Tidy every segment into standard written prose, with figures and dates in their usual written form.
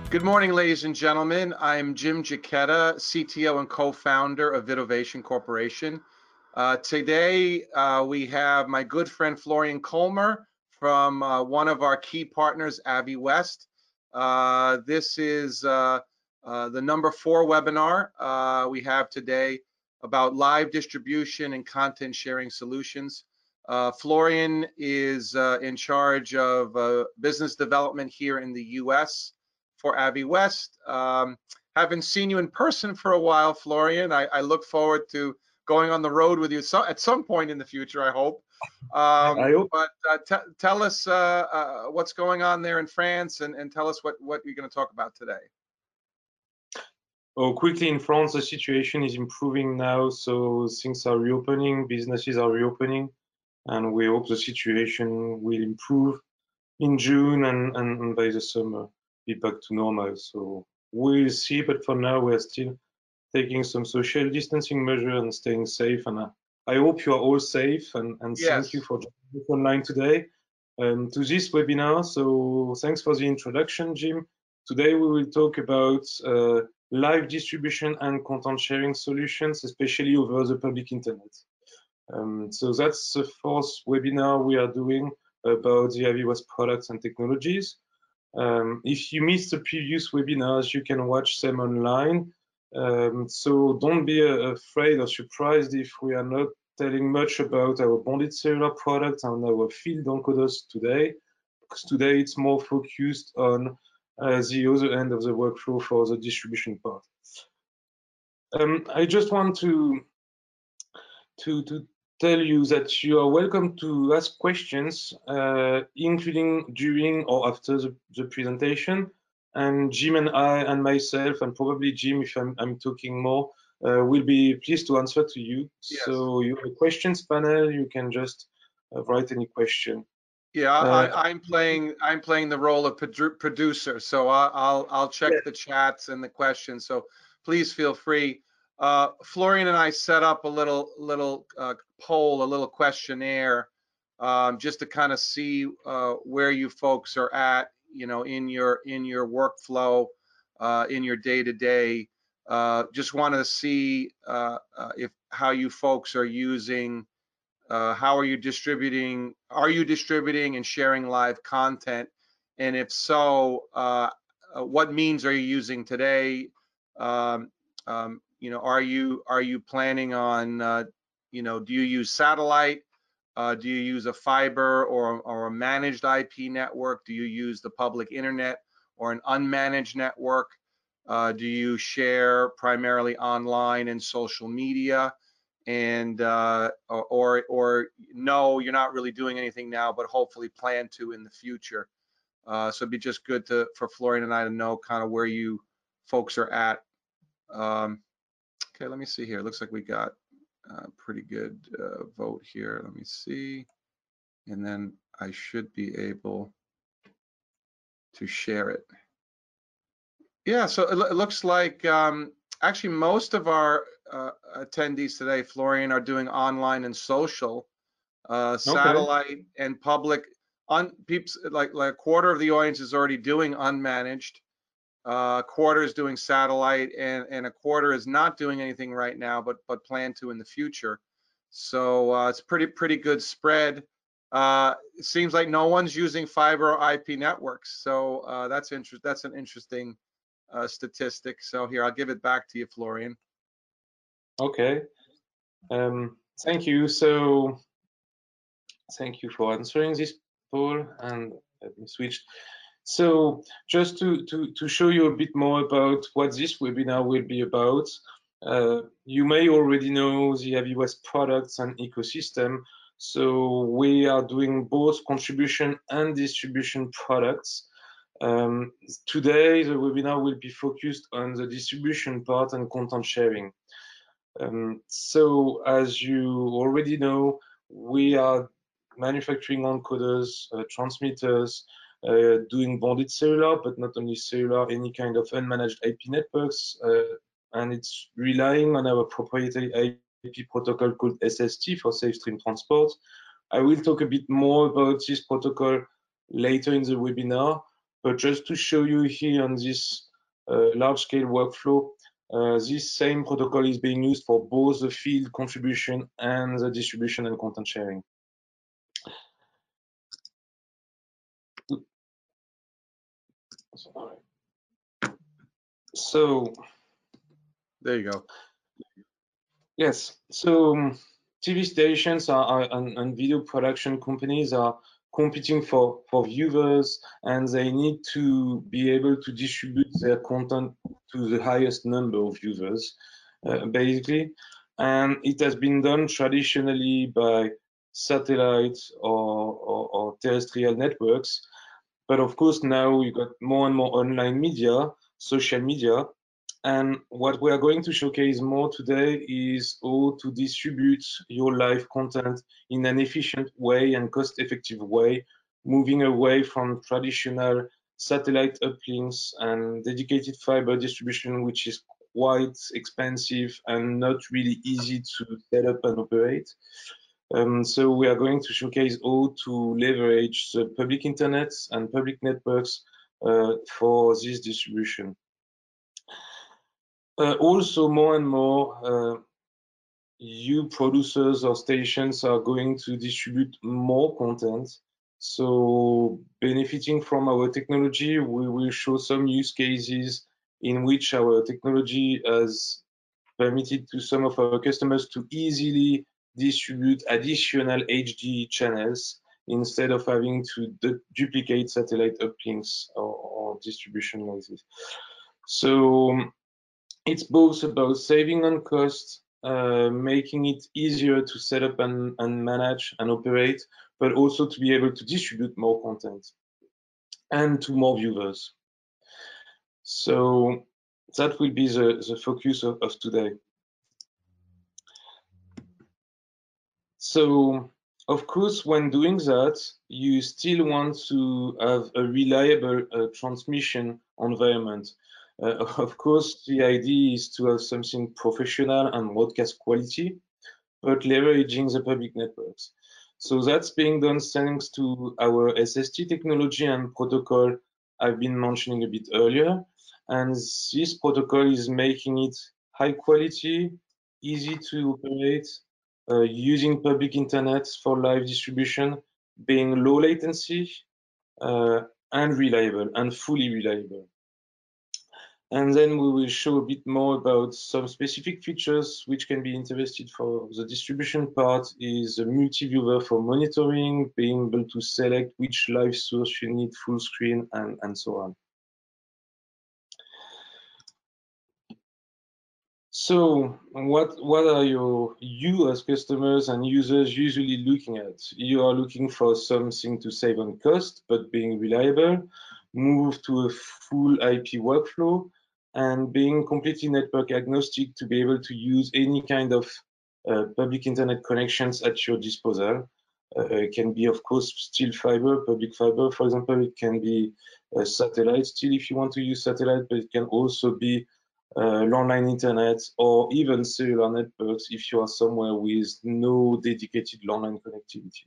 Good morning, ladies and gentlemen. I'm Jim Giacchetta, CTO and co-founder of Vidovation Corporation. Today, we have my good friend Florian Kolmer from one of our key partners, Aviwest. This is the number 4 webinar we have today about live distribution and content sharing solutions. Florian is in charge of business development here in the US for Aviwest. Haven't seen you in person for a while, Florian. I look forward to going on the road with you at some point in the future, I hope. I hope. But tell us what's going on there in France, and tell us what you're going to talk about today. Oh, quickly, in France, the situation is improving now, so things are reopening, businesses are reopening, and we hope the situation will improve in June and by the summer be back to normal. So we'll see, but for now we are still taking some social distancing measures and staying safe. And I hope you are all safe, and Yes. Thank you for joining us online today to this webinar. So thanks for the introduction, Jim. Today we will talk about live distribution and content sharing solutions, especially over the public internet. So that's the 4th webinar we are doing about the Aviwest products and technologies. If you missed the previous webinars, you can watch them online. So don't be afraid or surprised if we are not telling much about our bonded cellular products and our field encoders today, because today it's more focused on the other end of the workflow for the distribution part. I just want to tell you that you are welcome to ask questions, including during or after the presentation. And Jim and I and myself, and probably Jim, if I'm talking more, will be pleased to answer to you. Yes. So you have a questions panel. You can just write any question. Yeah, I'm playing the role of producer, so I'll check the chats and the questions. So please feel free. Florian and I set up a little poll, a little questionnaire, just to kind of see where you folks are at, you know, in your workflow, in your day-to-day. Just wanted to see if how you folks are using. How are you distributing? Are you distributing and sharing live content? And if so, what means are you using today? You know, are you planning on, you know, do you use satellite? Do you use a fiber or a managed IP network? Do you use the public internet or an unmanaged network? Do you share primarily online and social media? And or no, you're not really doing anything now, but hopefully plan to in the future. So it'd be just good for Florian and I to know kind of where you folks are at. Okay, let me see here. It looks like we got a pretty good vote here. Let me see, and then I should be able to share it. Yeah, so it looks like actually most of our attendees today, Florian, are doing online and social, satellite and public. Peeps, like a quarter of the audience is already doing unmanaged, a quarter is doing satellite, and a quarter is not doing anything right now, but plan to in the future. So it's pretty good spread. It seems like no one's using fiber or IP networks, so that's an interesting statistic. So here, I'll give it back to you, Florian. Okay. Thank you. So thank you for answering this poll, and let me switch. So just to show you a bit more about what this webinar will be about, you may already know the Aviwest products and ecosystem. So we are doing both contribution and distribution products. Today, the webinar will be focused on the distribution part and content sharing. So as you already know, we are manufacturing encoders, transmitters, doing bonded cellular, but not only cellular, any kind of unmanaged IP networks, and it's relying on our proprietary IP protocol called SST for Safe Stream Transport. I will talk a bit more about this protocol later in the webinar, But just to show you here on this large-scale workflow, this same protocol is being used for both the field contribution and the distribution and content sharing. So there you go. Yes, so TV stations and video production companies are competing for viewers, and they need to be able to distribute their content to the highest number of viewers, basically. And it has been done traditionally by satellite or terrestrial networks. But of course, now we've got more and more online media, social media. And what we are going to showcase more today is how to distribute your live content in an efficient way and cost-effective way, moving away from traditional satellite uplinks and dedicated fiber distribution, which is quite expensive and not really easy to set up and operate. So we are going to showcase how to leverage the public internet and public networks for this distribution. Also, more and more you producers or stations are going to distribute more content. So benefiting from our technology, we will show some use cases in which our technology has permitted to some of our customers to easily distribute additional HD channels instead of having to duplicate satellite uplinks or distribution like this. So it's both about saving on cost, making it easier to set up and manage and operate, but also to be able to distribute more content and to more viewers. So that will be the focus of today. So, of course, when doing that, you still want to have a reliable transmission environment. Of course, the idea is to have something professional and broadcast quality, but leveraging the public networks. So that's being done thanks to our SST technology and protocol I've been mentioning a bit earlier. And this protocol is making it high quality, easy to operate, using public internet for live distribution, being low latency, and reliable, and fully reliable. And then we will show a bit more about some specific features which can be interesting for the distribution part is a multi-viewer for monitoring, being able to select which live source you need full screen and so on. So what are you as customers and users usually looking at? You are looking for something to save on cost, but being reliable, move to a full IP workflow, and being completely network agnostic to be able to use any kind of public internet connections at your disposal. It can be, of course, still fiber, public fiber, for example. It can be satellite still if you want to use satellite, but it can also be landline internet or even cellular networks if you are somewhere with no dedicated landline connectivity.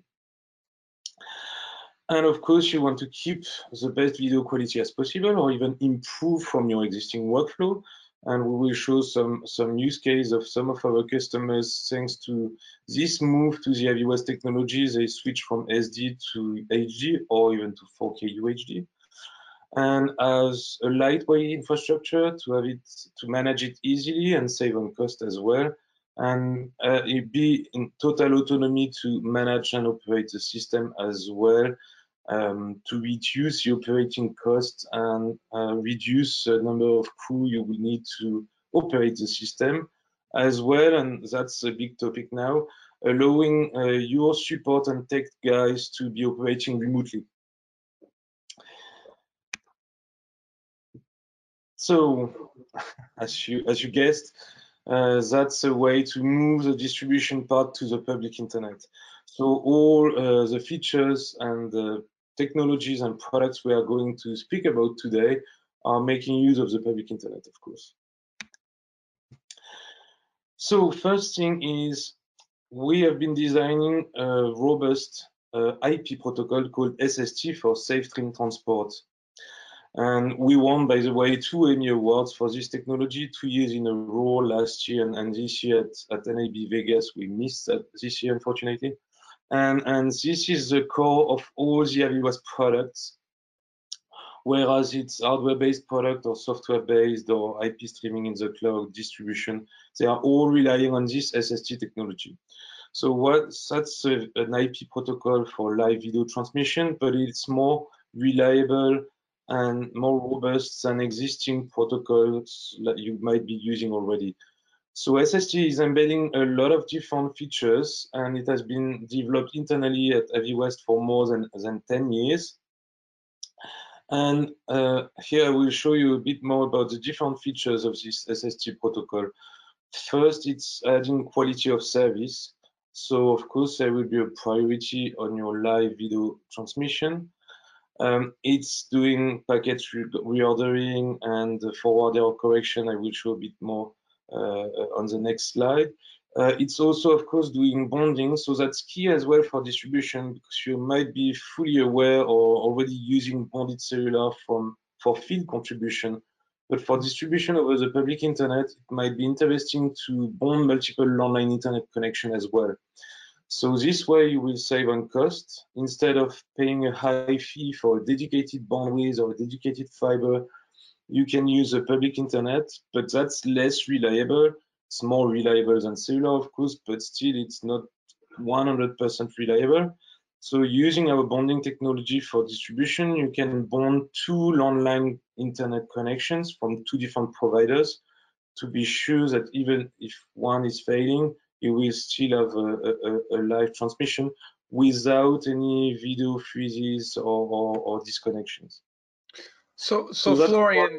And of course, you want to keep the best video quality as possible or even improve from your existing workflow. And we will show some use case of some of our customers thanks to this move to the AVIWAS technology. They switch from SD to HD or even to 4K UHD. And as a lightweight infrastructure to have it to manage it easily and save on cost as well, and it be in total autonomy to manage and operate the system as well, to reduce the operating costs and reduce the number of crew you will need to operate the system as well. And that's a big topic now, allowing your support and tech guys to be operating remotely. So, as you guessed, that's a way to move the distribution part to the public internet. So all the features and the technologies and products we are going to speak about today are making use of the public internet, of course. So first thing is we have been designing a robust IP protocol called SST for Safe Stream Transport. And we won, by the way, 2 Emmy Awards for this technology, 2 years in a row, last year and this year at NAB Vegas. We missed that this year, unfortunately. And this is the core of all the Aviwest products, whereas it's hardware-based product or software-based or IP streaming in the cloud distribution, they are all relying on this SST technology. So that's an IP protocol for live video transmission, but it's more reliable and more robust than existing protocols that you might be using already. So SST is embedding a lot of different features, and it has been developed internally at Aviwest for more than 10 years. And here I will show you a bit more about the different features of this SST protocol. First, it's adding quality of service. So of course, there will be a priority on your live video transmission. It's doing packet reordering and forward error correction. I will show a bit more on the next slide. It's also, of course, doing bonding. So that's key as well for distribution, because you might be fully aware or already using bonded cellular for field contribution. But for distribution over the public internet, it might be interesting to bond multiple landline internet connection as well. So this way you will save on cost. Instead of paying a high fee for a dedicated bandwidth or a dedicated fiber, you can use a public internet, but that's less reliable. It's more reliable than cellular, of course, but still it's not 100% reliable. So using our bonding technology for distribution, you can bond 2 landline internet connections from 2 different providers to be sure that even if one is failing, you will still have a live transmission without any video freezes or disconnections. So Florian,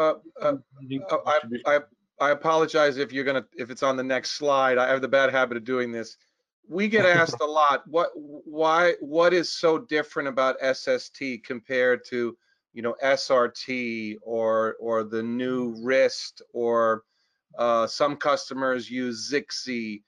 I apologize if it's on the next slide. I have the bad habit of doing this. We get asked a lot, what is so different about SST compared to, SRT or the new RIST, or some customers use Zixi.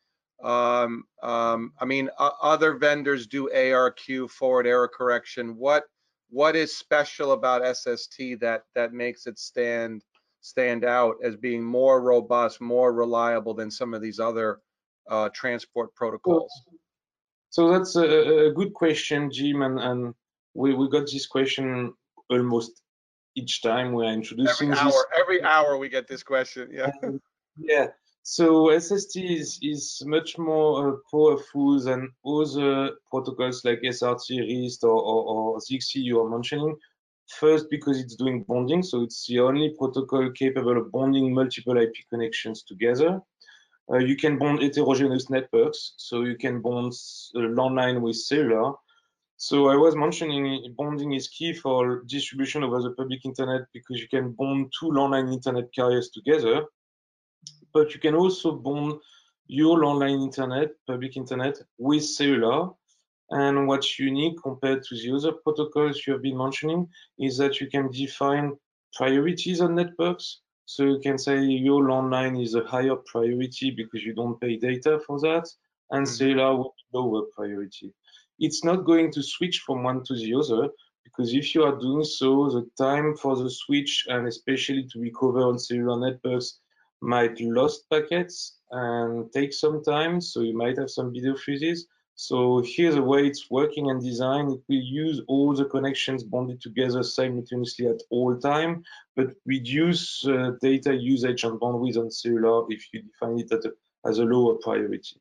I mean, other vendors do ARQ, forward error correction. What is special about SST that makes it stand out as being more robust, more reliable than some of these other transport protocols? So that's a good question, Jim, and we got this question almost each time we're introducing this. Every hour we get this question, yeah. Yeah, so SST is much more powerful than other protocols like SRT, RIST, or Zixi you are mentioning. First, because it's doing bonding, so it's the only protocol capable of bonding multiple IP connections together. You can bond heterogeneous networks, so you can bond landline with cellular. So I was mentioning bonding is key for distribution over the public internet, because you can bond 2 landline internet carriers together, but you can also bond your landline internet, public internet, with cellular. And what's unique compared to the other protocols you have been mentioning is that you can define priorities on networks. So you can say your landline is a higher priority because you don't pay data for that, and cellular will be lower priority. It's not going to switch from one to the other, because if you are doing so, the time for the switch, and especially to recover on cellular networks, might lost packets and take some time. So you might have some video freezes. So here's the way it's working and designed. It will use all the connections bonded together simultaneously at all time, but reduce data usage and bandwidth on cellular if you define it as a lower priority.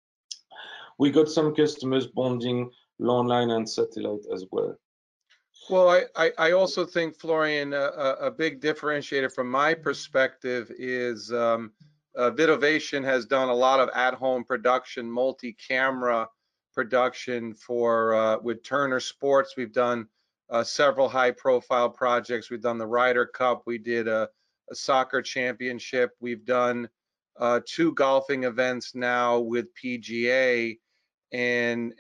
We got some customers bonding landline and satellite as well. Well, I also think, Florian, a big differentiator from my perspective is Vidovation has done a lot of at-home production, multi-camera production with Turner Sports. We've done several high-profile projects. We've done the Ryder Cup. We did a soccer championship. We've done 2 golfing events now with PGA, and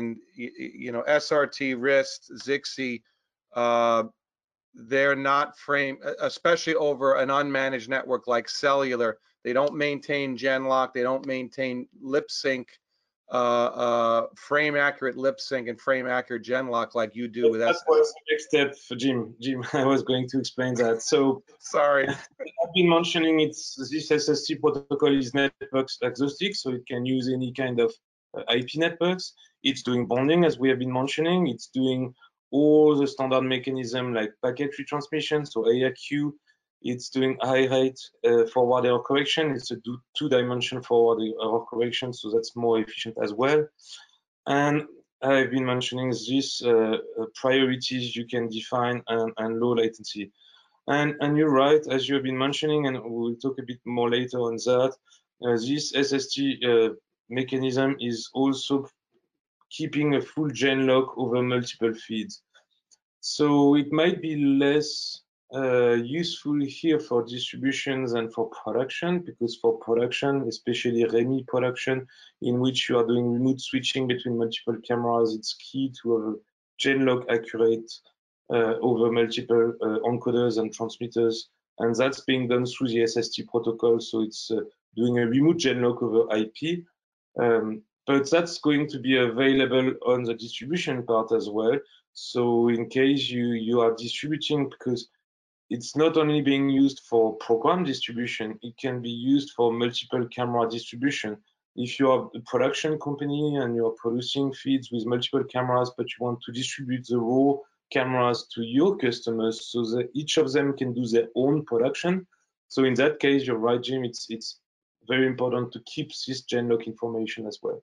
SRT, RIST, Zixi. They're not framed, especially over an unmanaged network like cellular. They don't maintain Genlock. They don't maintain lip sync frame accurate lip sync and frame accurate genlock like you do with That was the next step for Jim. I was going to explain that. So sorry, I've been mentioning this SST protocol is network agnostic, so it can use any kind of IP networks. It's doing bonding, as we have been mentioning. It's doing all the standard mechanism like packet retransmission, so AIQ. It's doing high rate forward error correction. It's a two-dimensional forward error correction, so that's more efficient as well. And I've been mentioning these priorities you can define and low latency. And you're right, as you have been mentioning, and we'll talk a bit more later on that, this SST mechanism is also keeping a full genlock over multiple feeds. So it might be less useful here for distributions and for production, because for production, especially REMI production, in which you are doing remote switching between multiple cameras, it's key to have a genlock accurate over multiple encoders and transmitters, and that's being done through the SST protocol. So it's doing a remote genlock over IP, but that's going to be available on the distribution part as well. So in case you are distributing, because it's not only being used for program distribution, it can be used for multiple camera distribution. If you are a production company and you're producing feeds with multiple cameras, but you want to distribute the raw cameras to your customers so that each of them can do their own production. So in that case, you're right, Jim, it's very important to keep this genlock information as well.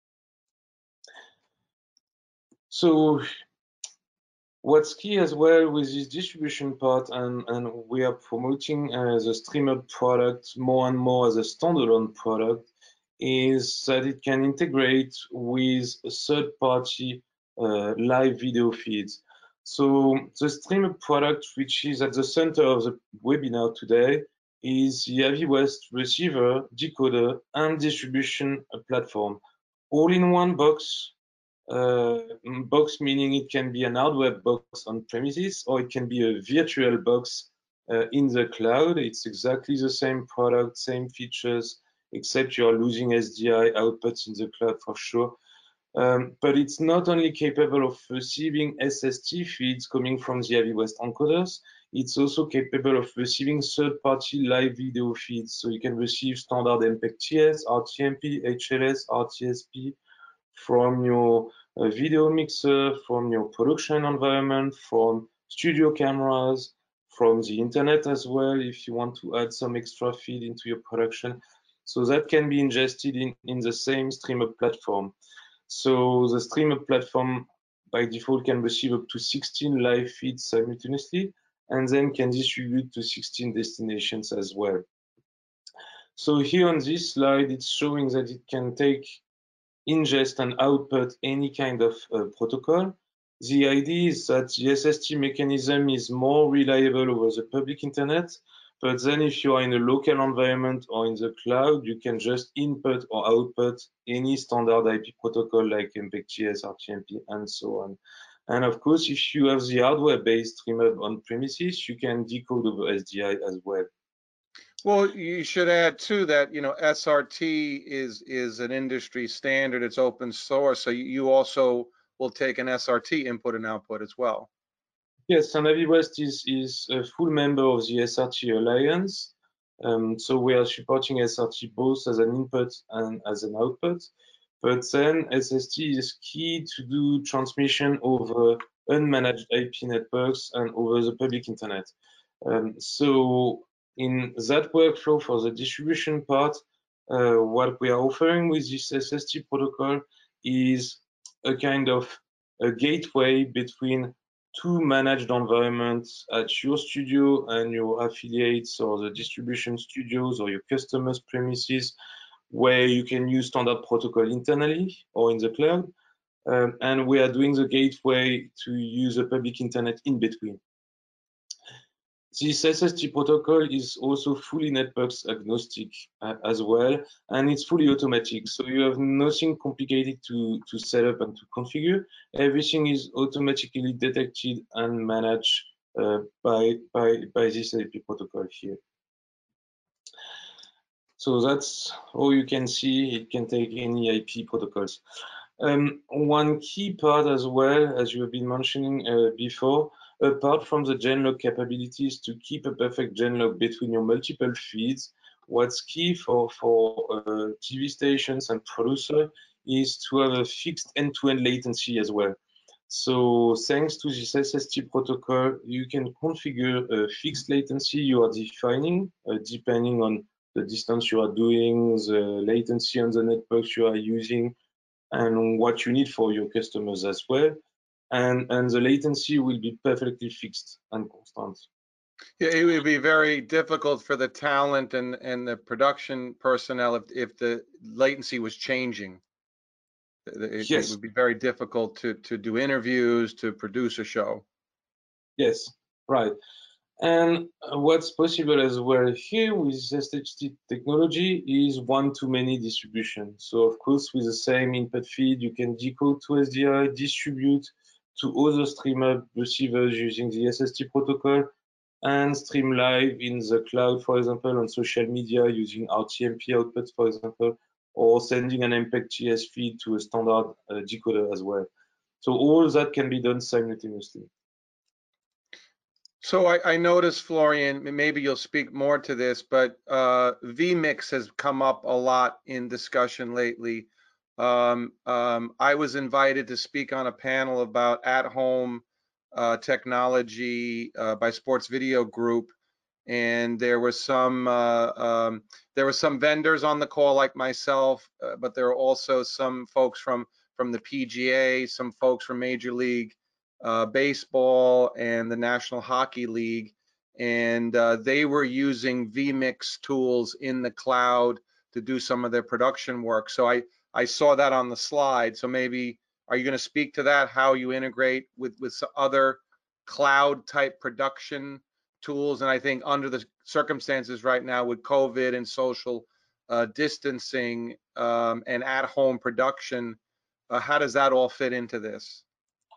So what's key as well with this distribution part, and we are promoting the Streamer product more and more as a standalone product, is that it can integrate with third-party live video feeds. So the Streamer product, which is at the center of the webinar today, is the Aviwest receiver, decoder, and distribution platform, all in one box. Box meaning it can be an hardware box on premises, or it can be a virtual box in the cloud. It's exactly the same product, same features, except you're losing SDI outputs in the cloud for sure. But it's not only capable of receiving SST feeds coming from the Aviwest encoders, it's also capable of receiving third-party live video feeds. So you can receive standard MPEG-TS, RTMP, HLS, RTSP from your video mixer, from your production environment, from studio cameras, from the internet as well, if you want to add some extra feed into your production. So that can be ingested in the same Streamer platform. So the Streamer platform by default can receive up to 16 live feeds simultaneously, and then can distribute to 16 destinations as well. So here on this slide, it's showing that it can take, ingest and output any kind of protocol. The idea is that the SST mechanism is more reliable over the public internet, but then if you are in a local environment or in the cloud, you can just input or output any standard IP protocol like MPEG-TS, RTMP, and so on. And of course, if you have the hardware-based Streamer on premises, you can decode over SDI as well. Well, you should add too that, you know, SRT is an industry standard. It's open source, so you also will take an SRT input and output as well. Yes, and Aviwest is a full member of the SRT Alliance. So we are supporting SRT both as an input and as an output. But then SST is key to do transmission over unmanaged IP networks and over the public internet. So in that workflow for the distribution part, what we are offering with this SST protocol is a kind of a gateway between two managed environments at your studio and your affiliates or the distribution studios or your customers' premises, where you can use standard protocol internally or in the cloud. And we are doing the gateway to use a public internet in between. This SST protocol is also fully networks agnostic as well, and it's fully automatic. So you have nothing complicated to set up and to configure. Everything is automatically detected and managed by this IP protocol here. So that's all you can see. It can take any IP protocols. One key part as well, as you have been mentioning before, apart from the genlock capabilities to keep a perfect genlock between your multiple feeds, what's key for TV stations and producer is to have a fixed end-to-end latency as well. So thanks to this SST protocol, you can configure a fixed latency you are defining, depending on the distance you are doing, the latency on the networks you are using, and what you need for your customers as well. And the latency will be perfectly fixed and constant. Yeah, it would be very difficult for the talent and the production personnel if the latency was changing. It would be very difficult to do interviews, to produce a show. Yes, right. And what's possible as well here with SST technology is one-to-many distribution. So of course, with the same input feed, you can decode to SDI, distribute to other streamer receivers using the SST protocol, and stream live in the cloud, for example, on social media using RTMP outputs, for example, or sending an MPEG TS feed to a standard decoder as well. So all that can be done simultaneously. So I noticed, Florian, maybe you'll speak more to this, but vMix has come up a lot in discussion lately. I was invited to speak on a panel about at-home technology by Sports Video Group, and there were some vendors on the call like myself, but there were also some folks from the PGA, some folks from Major League Baseball and the National Hockey League, and they were using vMix tools in the cloud to do some of their production work. So I saw that on the slide. So maybe are you going to speak to that? How you integrate with some other cloud type production tools? And I think under the circumstances right now with COVID and social distancing and at-home production, how does that all fit into this?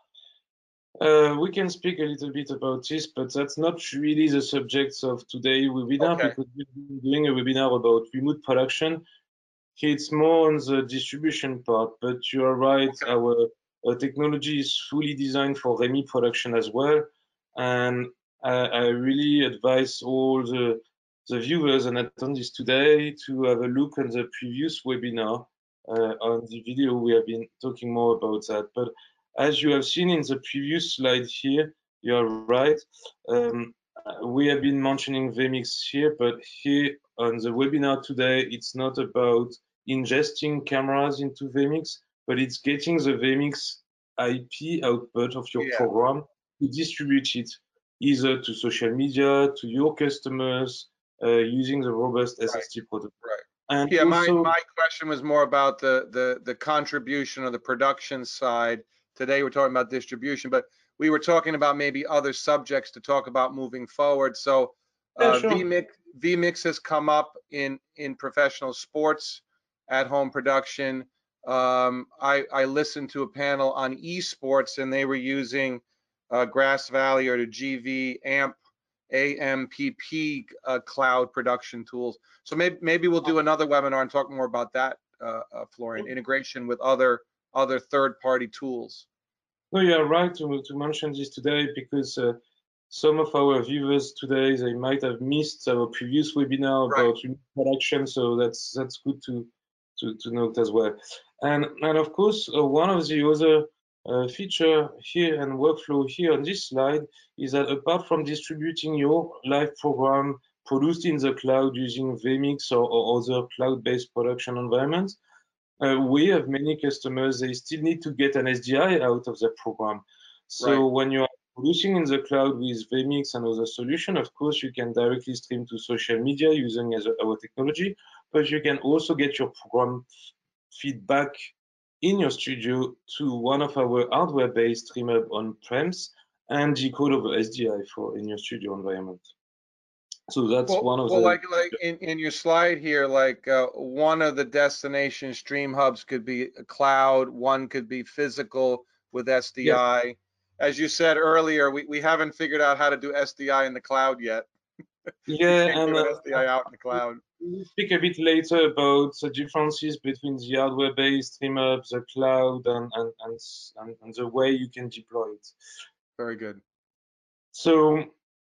We can speak a little bit about this, but that's not really the subject of today's webinar, because we've been doing a webinar about remote production. It's more on the distribution part, but you are right. Our technology is fully designed for REMI production as well. And I really advise all the viewers and attendees today to have a look on the previous webinar. On the video, we have been talking more about that. But as you have seen in the previous slide here, you are right. We have been mentioning vMix here, but here on the webinar today, it's not about ingesting cameras into vMix, but it's getting the vMix IP output of your program to distribute it either to social media, to your customers, using the robust SST protocol. Right. And yeah, also, my question was more about the contribution of the production side. Today we're talking about distribution, but we were talking about maybe other subjects to talk about moving forward. So sure. vMix has come up in professional sports at home production. I listened to a panel on esports, and they were using Grass Valley or the GV AMPP cloud production tools. So maybe we'll do another webinar and talk more about that, Florian, integration with other third-party tools. No, you are right to mention this today, because some of our viewers today, they might have missed our previous webinar about production, so that's good to note as well. And of course, one of the other feature here and workflow here on this slide is that apart from distributing your live program produced in the cloud using vMix or other cloud-based production environments, we have many customers, they still need to get an SDI out of their program. So when you are producing in the cloud with vMix and other solution, of course, you can directly stream to social media using our technology, but you can also get your program feedback in your studio to one of our hardware-based streamer on-premise and decode over SDI in your studio environment. So that's one of the... like in your slide here, like one of the destination stream hubs could be a cloud, one could be physical with SDI. As you said earlier, we haven't figured out how to do SDI in the cloud yet. Yeah, Can't and get an SDI out in the cloud. we'll speak a bit later about the differences between the hardware-based StreamUp, the cloud, and the way you can deploy it. Very good. So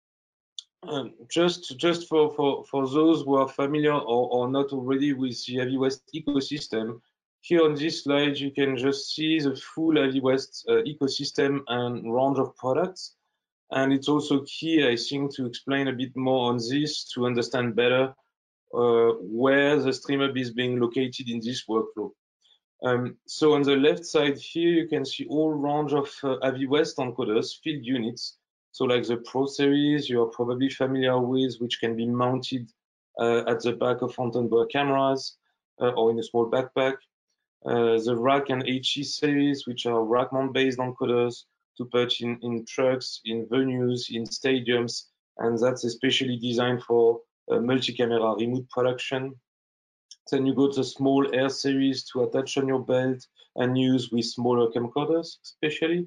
just for those who are familiar or not already with the Aviwest ecosystem, here on this slide you can just see the full Aviwest ecosystem and range of products. And it's also key, I think, to explain a bit more on this to understand better where the StreamUp is being located in this workflow. So on the left side here, you can see all range of Aviwest encoders, field units. So like the Pro Series, you are probably familiar with, which can be mounted at the back of front-and-back cameras or in a small backpack. The Rack and HE series, which are rack mount-based encoders to put in trucks, in venues, in stadiums, and that's especially designed for multi-camera remote production. Then you got the small Air series to attach on your belt and use with smaller camcorders, especially.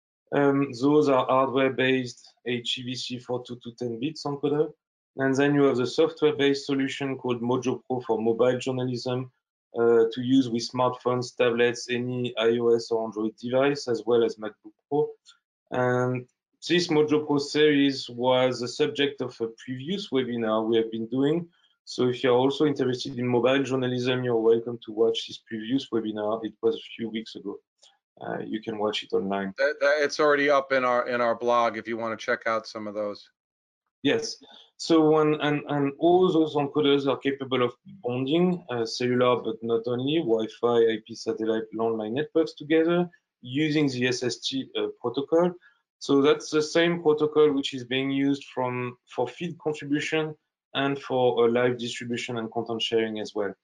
Those are hardware-based HEVC 42 to 10 bits encoder. And then you have the software-based solution called Mojo Pro for mobile journalism to use with smartphones, tablets, any iOS or Android device, as well as MacBook Pro. And this Mojo Pro series was the subject of a previous webinar we have been doing. So if you're also interested in mobile journalism, you're welcome to watch this previous webinar. It was a few weeks ago. You can watch it online. It's already up in our blog if you want to check out some of those. Yes. So and all those encoders are capable of bonding cellular, but not only Wi-Fi, IP, satellite, landline networks together using the SST protocol. So that's the same protocol which is being used for feed contribution and for live distribution and content sharing as well.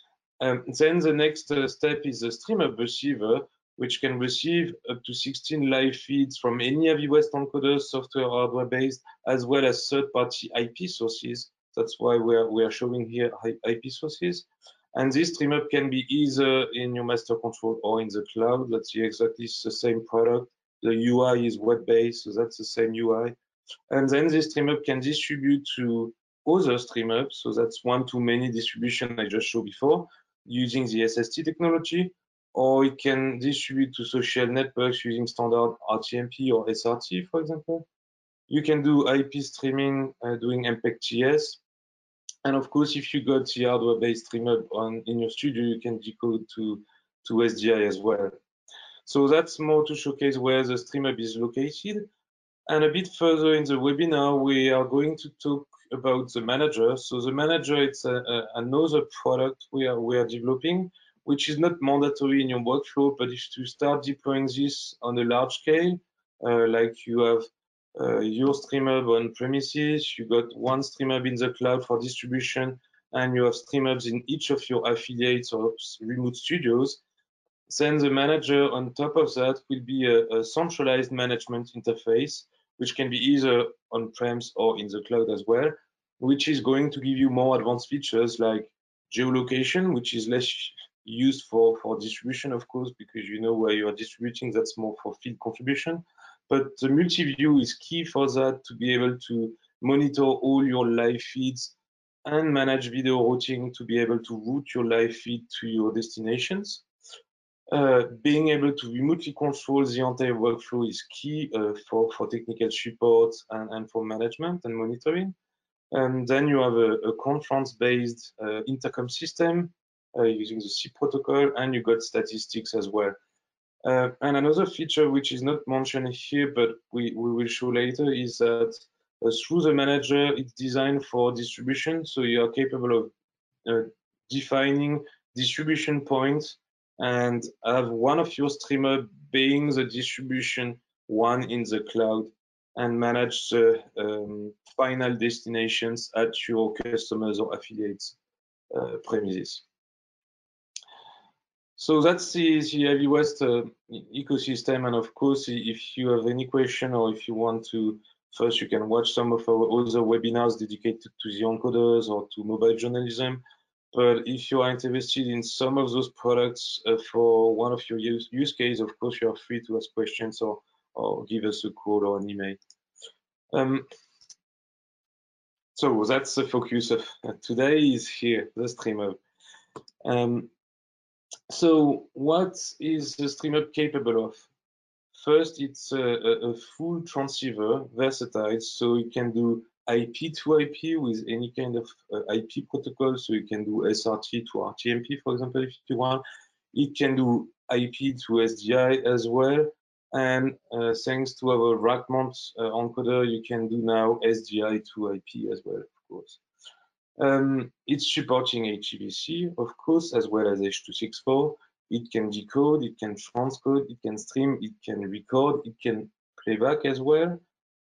Then the next step is the StreamUp receiver, which can receive up to 16 live feeds from any Aviwest encoders, software, hardware-based, as well as third-party IP sources. That's why we are showing here IP sources. And this StreamUp can be either in your master control or in the cloud. That's exactly the same product. The UI is web-based, so that's the same UI. And then this StreamUp can distribute to other StreamUps. So that's one-to-many distribution I just showed before, using the SST technology, or it can distribute to social networks using standard RTMP or SRT, for example. You can do IP streaming doing MPEG-TS. And of course, if you got the hardware-based StreamUp in your studio, you can decode to SDI as well. So that's more to showcase where the StreamUp is located. And a bit further in the webinar, we are going to talk about the manager. So the manager, it's another product we are developing, which is not mandatory in your workflow, but if you start deploying this on a large scale, like you have your StreamUp on premises, you got one StreamUp in the cloud for distribution, and you have StreamUps in each of your affiliates or remote studios, then the manager on top of that will be a centralized management interface, which can be either on-premise or in the cloud as well, which is going to give you more advanced features like geolocation, which is less used for distribution, of course, because you know where you are distributing, that's more for field contribution. But the multi-view is key for that, to be able to monitor all your live feeds and manage video routing to be able to route your live feed to your destinations. Being able to remotely control the entire workflow is key for technical support and for management and monitoring. And then you have a conference-based intercom system using the C protocol, and you got statistics as well. And another feature which is not mentioned here, but we will show later, is that through the manager, it's designed for distribution. So you are capable of defining distribution points and have one of your StreamUp being the distribution one in the cloud and manage the final destinations at your customers or affiliates premises. So that's the Aviwest ecosystem. And of course, if you have any question or if you want to, first you can watch some of our other webinars dedicated to the encoders or to mobile journalism. But if you are interested in some of those products for one of your use case, of course, you are free to ask questions or give us a call or an email. So that's the focus of today is here, the StreamHub. So what is the StreamHub capable of? First, it's a full transceiver, versatile, so it can do IP to IP with any kind of IP protocol. So you can do SRT to RTMP, for example, if you want. It can do IP to SDI as well. And thanks to our rack mount encoder, you can do now SDI to IP as well, of course. It's supporting HEVC, of course, as well as H.264. It can decode, it can transcode, it can stream, it can record, it can playback as well.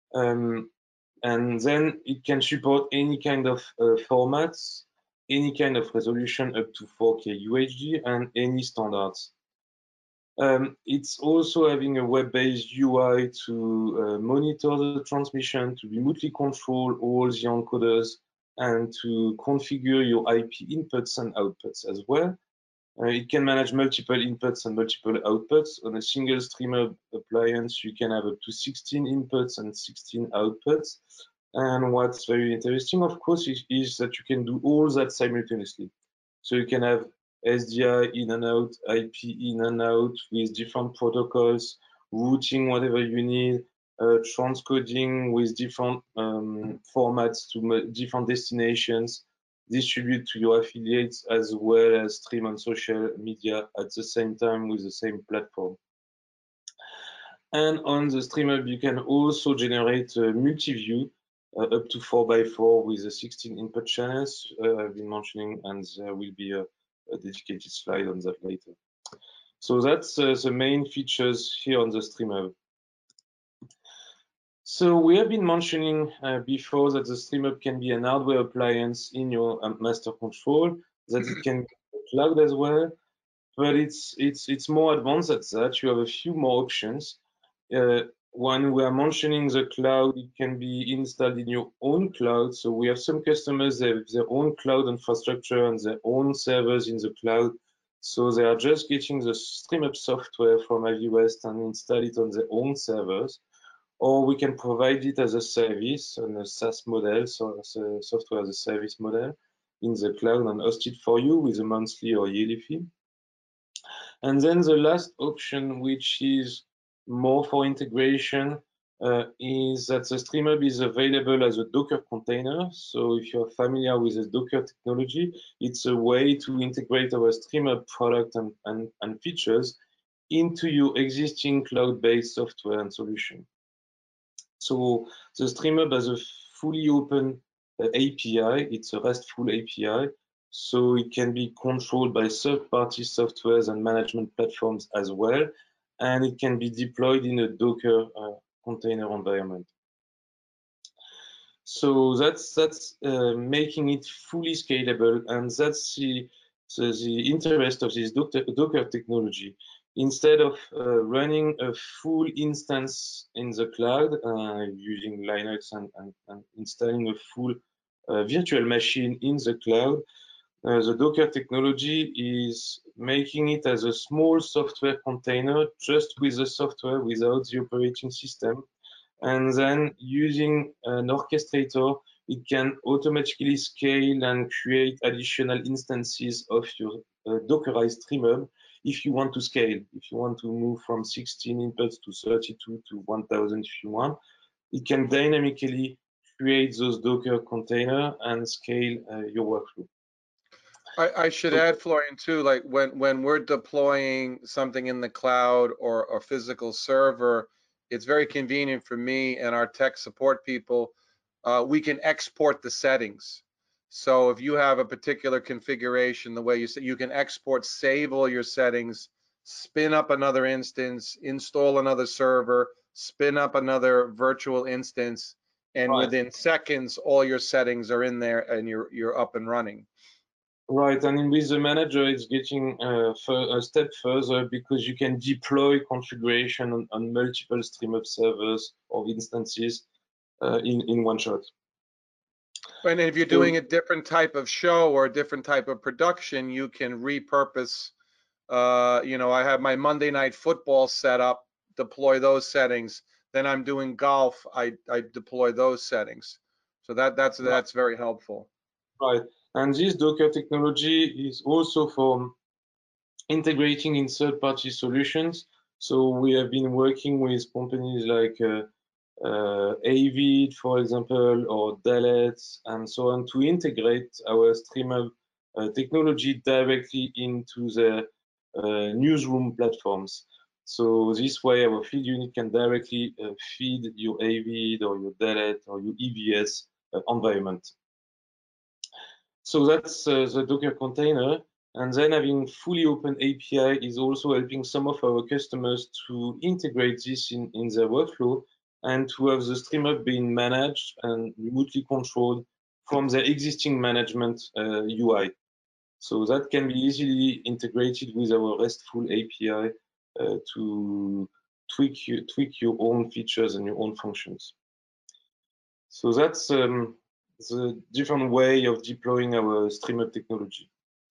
And then it can support any kind of formats, any kind of resolution up to 4K UHD and any standards. It's also having a web-based UI to monitor the transmission, to remotely control all the encoders, and to configure your IP inputs and outputs as well. It can manage multiple inputs and multiple outputs. On a single StreamHub appliance, you can have up to 16 inputs and 16 outputs. And what's very interesting, of course, is that you can do all that simultaneously. So you can have SDI in and out, IP in and out with different protocols, routing whatever you need, transcoding with different formats to different destinations, distribute to your affiliates as well as stream on social media at the same time with the same platform. And on the StreamHub, you can also generate a multi-view up to 4x4 with the 16 input channels I've been mentioning, and there will be a dedicated slide on that later. So that's the main features here on the StreamHub. So we have been mentioning before that the StreamHub can be an hardware appliance in your master control, that it can be cloud as well, but it's more advanced than that. You have a few more options. When we are mentioning the cloud, it can be installed in your own cloud. So we have some customers that have their own cloud infrastructure and their own servers in the cloud. So they are just getting the StreamHub software from AVIwest and install it on their own servers. Or we can provide it as a service on a SaaS model, so as a software as a service model in the cloud and host it for you with a monthly or yearly fee. And then the last option, which is more for integration, is that the StreamHub is available as a Docker container. So if you're familiar with the Docker technology, it's a way to integrate our StreamHub product and features into your existing cloud-based software and solution. So the StreamHub has a fully open API. It's a RESTful API. So it can be controlled by third-party softwares and management platforms as well. And it can be deployed in a Docker container environment. So that's making it fully scalable. And that's the interest of this Docker technology. Instead of running a full instance in the cloud using Linux and installing a full virtual machine in the cloud, the Docker technology is making it as a small software container just with the software without the operating system. And then using an orchestrator, it can automatically scale and create additional instances of your Dockerized StreamHub if you want to scale, if you want to move from 16 inputs to 32 to 1000 if you want. It can dynamically create those Docker container and scale your workflow. I should add, Florian, too, like when we're deploying something in the cloud or a physical server, it's very convenient for me and our tech support people. We can export the settings. So if you have a particular configuration, the way you say, you can export, save all your settings, spin up another instance, install another server, spin up another virtual instance, and within seconds, all your settings are in there and you're up and running. Right, and with the manager, it's getting a step further because you can deploy configuration on multiple StreamHub servers or instances in one shot. And if you're doing a different type of show or a different type of production, you can repurpose. You know, I have my Monday Night Football set up, deploy those settings. Then I'm doing golf, I deploy those settings. So that's very helpful. Right. And this Docker technology is also for integrating in third-party solutions. So we have been working with companies like Avid, for example, or Dalet, and so on, to integrate our StreamHub technology directly into the newsroom platforms. So this way, our field unit can directly feed your Avid or your Dalet or your EBS environment. So that's the Docker container. And then having fully open API is also helping some of our customers to integrate this in their workflow and to have the StreamHub being managed and remotely controlled from their existing management UI. So that can be easily integrated with our RESTful API to tweak your own features and your own functions. So that's the different way of deploying our StreamHub technology.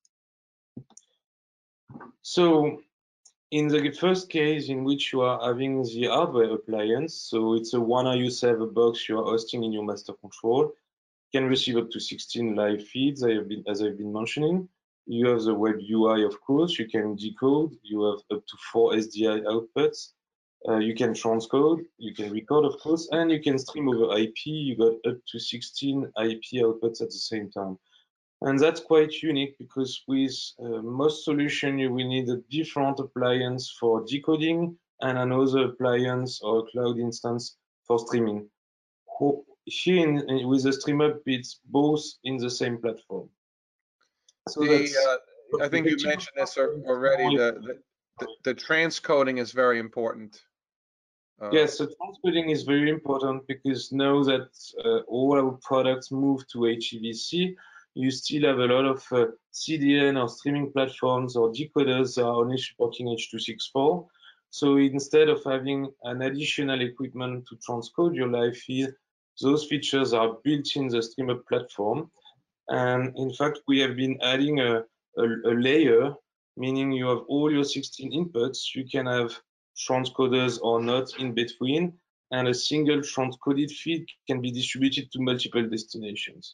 So in the first case in which you are having the hardware appliance, so it's a OneRU server box you are hosting in your master control, can receive up to 16 live feeds, as I've been mentioning. You have the web UI, of course, you can decode, you have up to 4 SDI outputs, you can transcode, you can record, of course, and you can stream over IP. You got up to 16 IP outputs at the same time. And that's quite unique because with most solution, you will need a different appliance for decoding and another appliance or cloud instance for streaming. Here with the StreamHub, it's both in the same platform. So I think you mentioned this already. The transcoding is very important. Yes, so transcoding is very important because now that all our products move to HEVC, you still have a lot of CDN or streaming platforms or decoders that are only supporting H.264. So instead of having an additional equipment to transcode your live feed, those features are built in the StreamHub platform. And in fact, we have been adding a layer, meaning you have all your 16 inputs. You can have transcoders or not in between, and a single transcoded feed can be distributed to multiple destinations.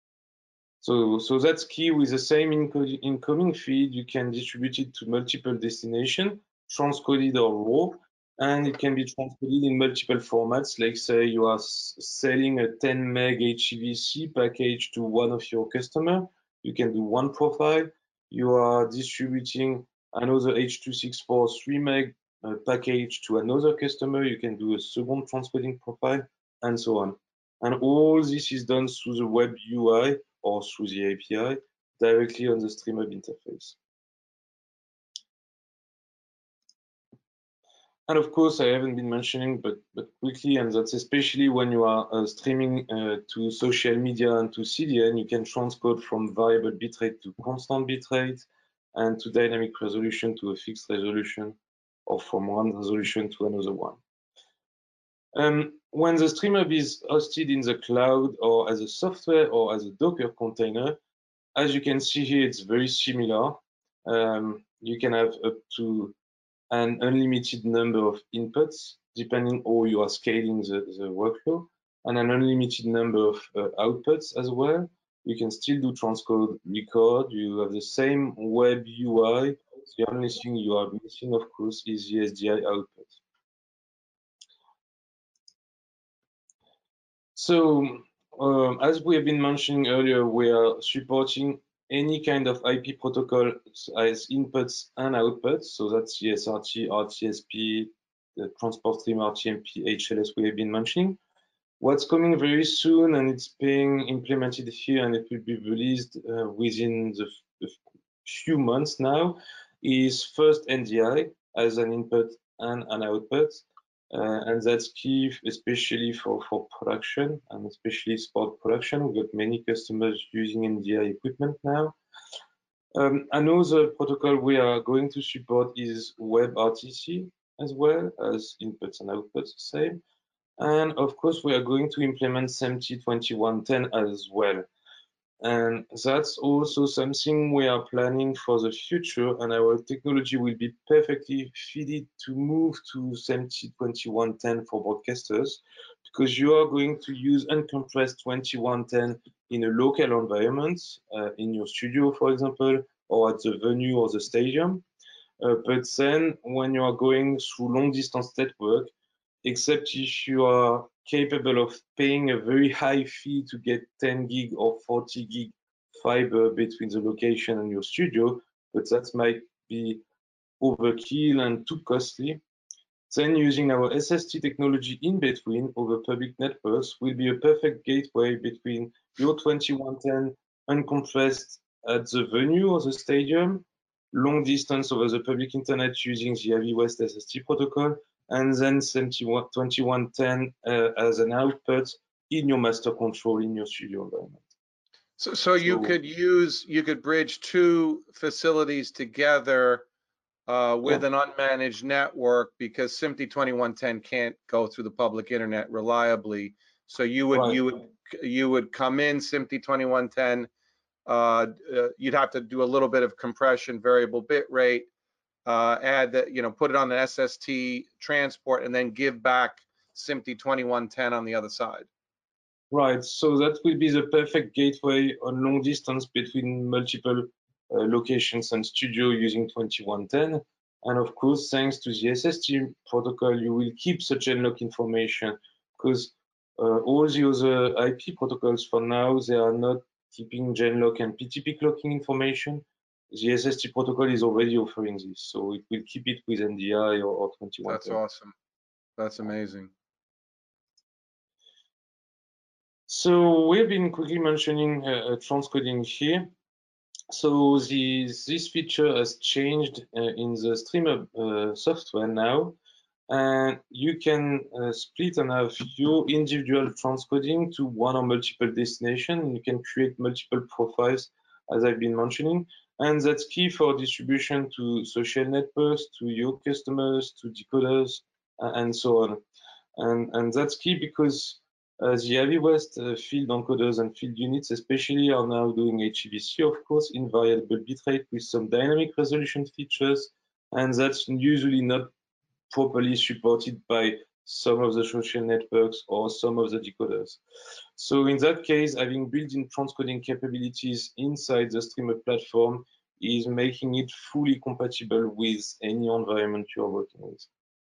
So that's key. With the same incoming feed, you can distribute it to multiple destinations, transcoded or raw, and it can be transcoded in multiple formats. Like say you are selling a 10 meg HEVC package to one of your customers, you can do one profile. You are distributing another H.264 3 meg package to another customer, you can do a second transcoding profile, and so on. And all this is done through the web UI or through the API directly on the StreamHub interface. And of course, I haven't been mentioning, but quickly, and that's especially when you are streaming to social media and to CDN, you can transcode from variable bitrate to constant bitrate and to dynamic resolution to a fixed resolution, or from one resolution to another one. When the StreamHub is hosted in the cloud or as a software or as a Docker container, as you can see here, it's very similar. You can have up to an unlimited number of inputs, depending how you are scaling the workflow, and an unlimited number of outputs as well. You can still do transcode, record. You have the same web UI. The only thing you are missing, of course, is the SDI output. So, as we have been mentioning earlier, we are supporting any kind of IP protocol as inputs and outputs. So that's the SRT, RTSP, the transport stream RTMP, HLS we have been mentioning. What's coming very soon, and it's being implemented here, and it will be released within the few months now, is first NDI as an input and an output. And that's key, especially for production and especially sport production. We've got many customers using NDI equipment now. Another protocol we are going to support is WebRTC as well as inputs and outputs, the same. And of course, we are going to implement SMPTE 2110 as well. And that's also something we are planning for the future, and our technology will be perfectly fitted to move to SMPTE 2110 for broadcasters, because you are going to use uncompressed 2110 in a local environment, in your studio, for example, or at the venue or the stadium. But then when you are going through long distance network, except if you are capable of paying a very high fee to get 10 gig or 40 gig fiber between the location and your studio, but that might be overkill and too costly. Then using our SST technology in between over public networks will be a perfect gateway between your 2110 uncompressed at the venue or the stadium, long distance over the public internet using the AV-West SST protocol, and then 2110 as an output in your master control in your studio environment. So you could bridge two facilities together with an unmanaged network, because SMPTE 2110 can't go through the public internet reliably. So you would come in SMPTE 2110. You'd have to do a little bit of compression, variable bit rate, add that, put it on the SST transport, and then give back SMPTE 2110 on the other side. Right, so that will be the perfect gateway on long distance between multiple locations and studio using 2110. And of course, thanks to the SST protocol, you will keep the genlock information, because all the other IP protocols for now, they are not keeping genlock and PTP clocking information. The SST protocol is already offering this, so it will keep it with NDI or 2110. That's awesome. That's amazing. So we've been quickly mentioning transcoding here. So this feature has changed in the Streamer software now, and you can split and have your individual transcoding to one or multiple destinations. You can create multiple profiles, as I've been mentioning, and that's key for distribution to social networks, to your customers, to decoders, and so on. And that's key because the AV-West field encoders and field units especially are now doing HEVC, of course, in variable bitrate with some dynamic resolution features, and that's usually not properly supported by some of the social networks or some of the decoders. So in that case, having built-in transcoding capabilities inside the Streamer platform is making it fully compatible with any environment you're working with.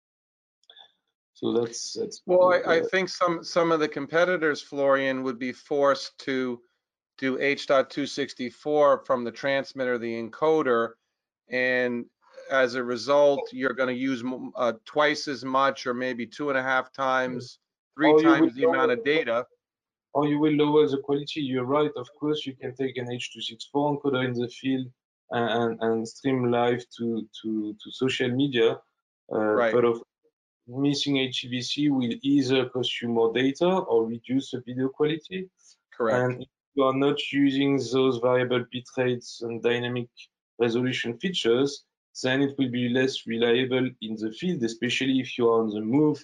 So that's well, I think some of the competitors, Florian, would be forced to do H.264 from the transmitter, the encoder, and as a result, you're going to use twice as much, or maybe 2.5 times, 3 times the amount of data. Or you will lower the quality. You're right. Of course, you can take an H.264 encoder in the field and stream live to social media, Right. but of missing HEVC will either cost you more data or reduce the video quality. Correct. And if you are not using those variable bit rates and dynamic resolution features, then it will be less reliable in the field, especially if you are on the move,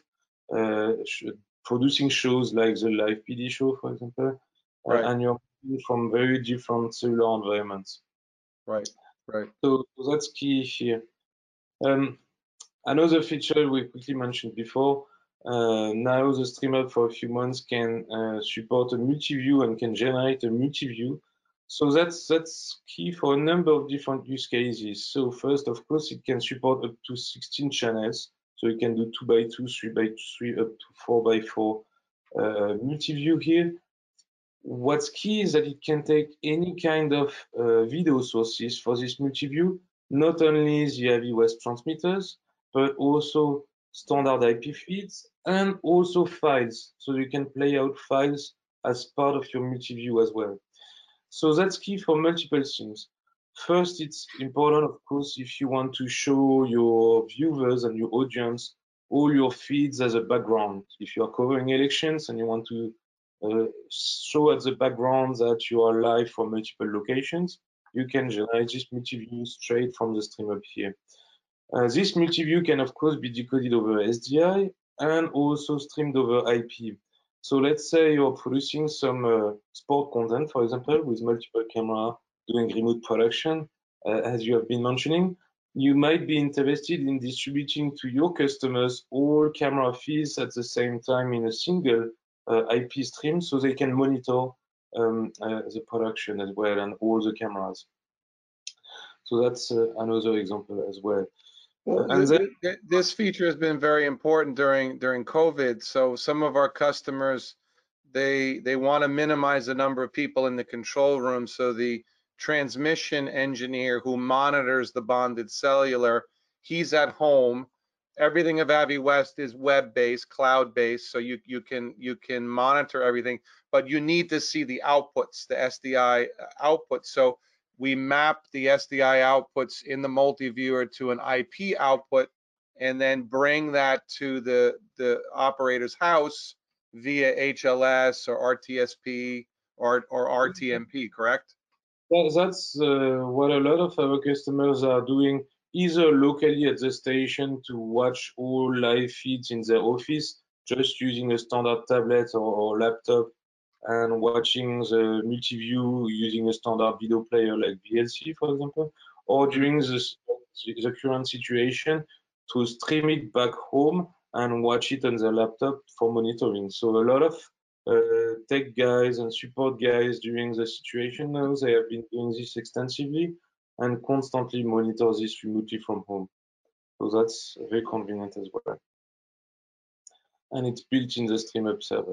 producing shows like the live PD show, for example, right. And you're from very different cellular environments. Right, right. So that's key here. Another feature we quickly mentioned before, now the Streamer for a few months can support a multi-view and can generate a multi-view. So that's key for a number of different use cases. So first, of course, it can support up to 16 channels. So you can do 2x2, 3x3, up to 4x4 multi-view here. What's key is that it can take any kind of video sources for this multi-view, not only the AV-West transmitters, but also standard IP feeds and also files. So you can play out files as part of your multi-view as well. So that's key for multiple things. First, it's important, of course, if you want to show your viewers and your audience all your feeds as a background. If you are covering elections and you want to show at the background that you are live from multiple locations, you can generate this multi-view straight from the Streamer here. This multi-view can, of course, be decoded over SDI and also streamed over IP. So let's say you're producing some sport content, for example, with multiple camera doing remote production, as you have been mentioning. You might be interested in distributing to your customers all camera feeds at the same time in a single IP stream, so they can monitor the production as well and all the cameras. So that's another example as well. Well, this feature has been very important during COVID. So some of our customers, they want to minimize the number of people in the control room. So the transmission engineer who monitors the bonded cellular, he's at home. Everything of Aviwest is web-based, cloud-based, so you can monitor everything, but you need to see the outputs, the SDI outputs. So we map the SDI outputs in the multi-viewer to an IP output, and then bring that to the operator's house via HLS or RTSP or RTMP, correct? That's what a lot of our customers are doing, either locally at the station to watch all live feeds in their office, just using a standard tablet or laptop and watching the multi-view using a standard video player like VLC, for example, or during the current situation to stream it back home and watch it on their laptop for monitoring. So a lot of tech guys and support guys during the situation now, they have been doing this extensively and constantly monitor this remotely from home. So that's very convenient as well. And it's built in the StreamUp server.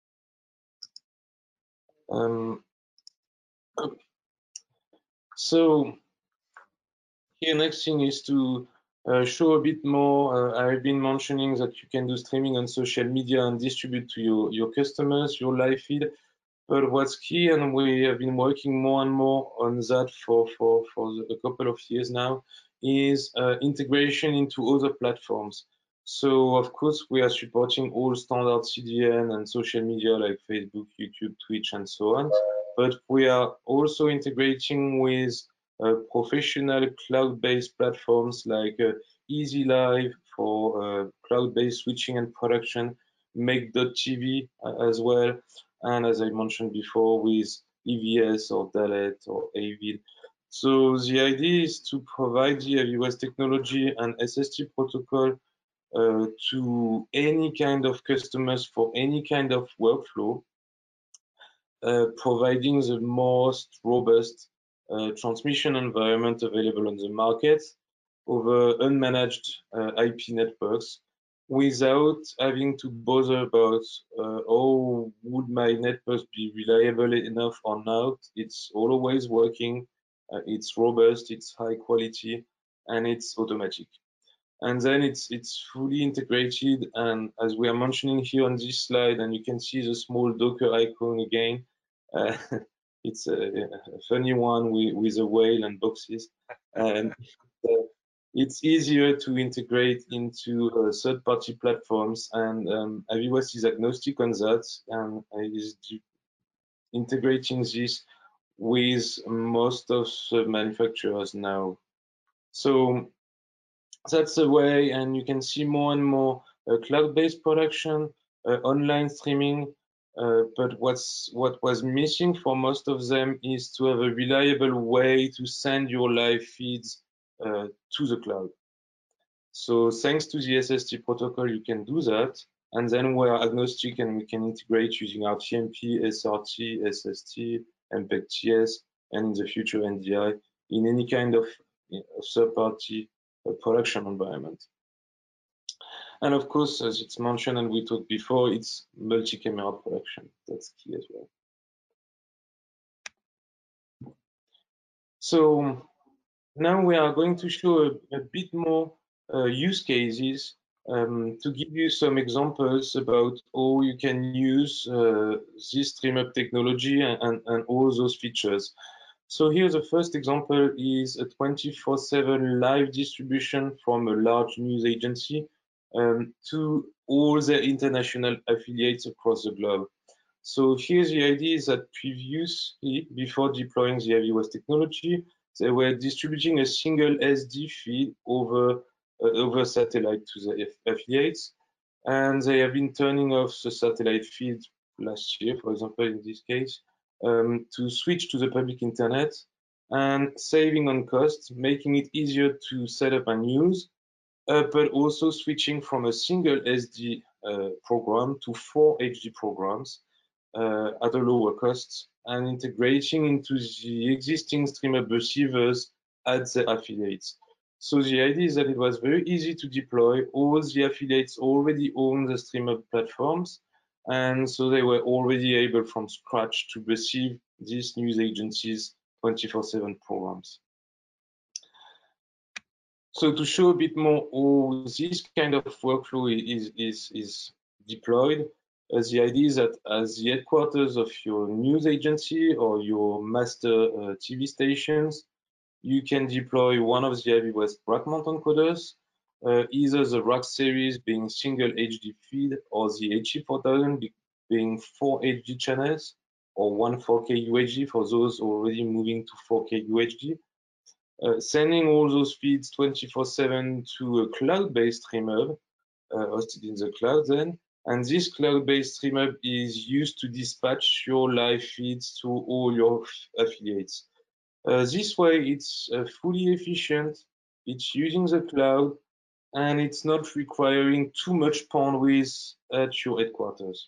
So here next thing is to show a bit more. I've been mentioning that you can do streaming on social media and distribute to your customers, your live feed. But what's key, and we have been working more and more on that for a couple of years now, is integration into other platforms. So of course we are supporting all standard CDN and social media like Facebook, YouTube, Twitch, and so on. But we are also integrating with professional cloud-based platforms like Easy Live for cloud-based switching and production, Make.tv as well, and as I mentioned before with EVS or Dalet or Avid. So the idea is to provide the Aviwest technology and SST protocol to any kind of customers for any kind of workflow, providing the most robust transmission environment available on the market over unmanaged IP networks without having to bother about oh, would my networks be reliable enough or not. It's always working, it's robust, it's high quality, and it's automatic. And then it's fully integrated, and as we are mentioning here on this slide, and you can see the small Docker icon again, it's a funny one with a whale and boxes. And it's easier to integrate into third-party platforms, and Aviwest is agnostic on that, and is integrating this with most of the manufacturers now. So that's the way, and you can see more and more cloud-based production, online streaming, but what was missing for most of them is to have a reliable way to send your live feeds to the cloud. So thanks to the SST protocol, you can do that. And then we are agnostic and we can integrate using RTMP, SRT, SST, MPEG-TS, and in the future NDI in any kind of third-party production environment. And of course, as it's mentioned and we talked before, it's multi-camera production. That's key as well. So now we are going to show a bit more use cases to give you some examples about how you can use this StreamUp technology and all those features. So here the first example is a 24/7 live distribution from a large news agency to all their international affiliates across the globe. So here the idea is that previously, before deploying the Aviwest technology, they were distributing a single SD feed over satellite to the affiliates, and they have been turning off the satellite feed last year, for example, in this case, to switch to the public internet and saving on costs, making it easier to set up and use, but also switching from a single SD program to 4 HD programs at a lower cost, and integrating into the existing StreamHub receivers at the affiliates. So the idea is that it was very easy to deploy. All the affiliates already own the StreamHub platforms, and so they were already able from scratch to receive these news agencies 24/7 programs. So to show a bit more how this kind of workflow is deployed, the idea is that as the headquarters of your news agency or your master TV stations, you can deploy one of the Ivy West rack mount encoders, either the rack series being single HD feed or the HE4000 being 4 HD channels or one 4K UHD for those already moving to 4K UHD. Sending all those feeds 24/7 to a cloud-based StreamHub hosted in the cloud then. And this cloud-based StreamHub is used to dispatch your live feeds to all your affiliates. This way, it's fully efficient, it's using the cloud, and it's not requiring too much bandwidth at your headquarters.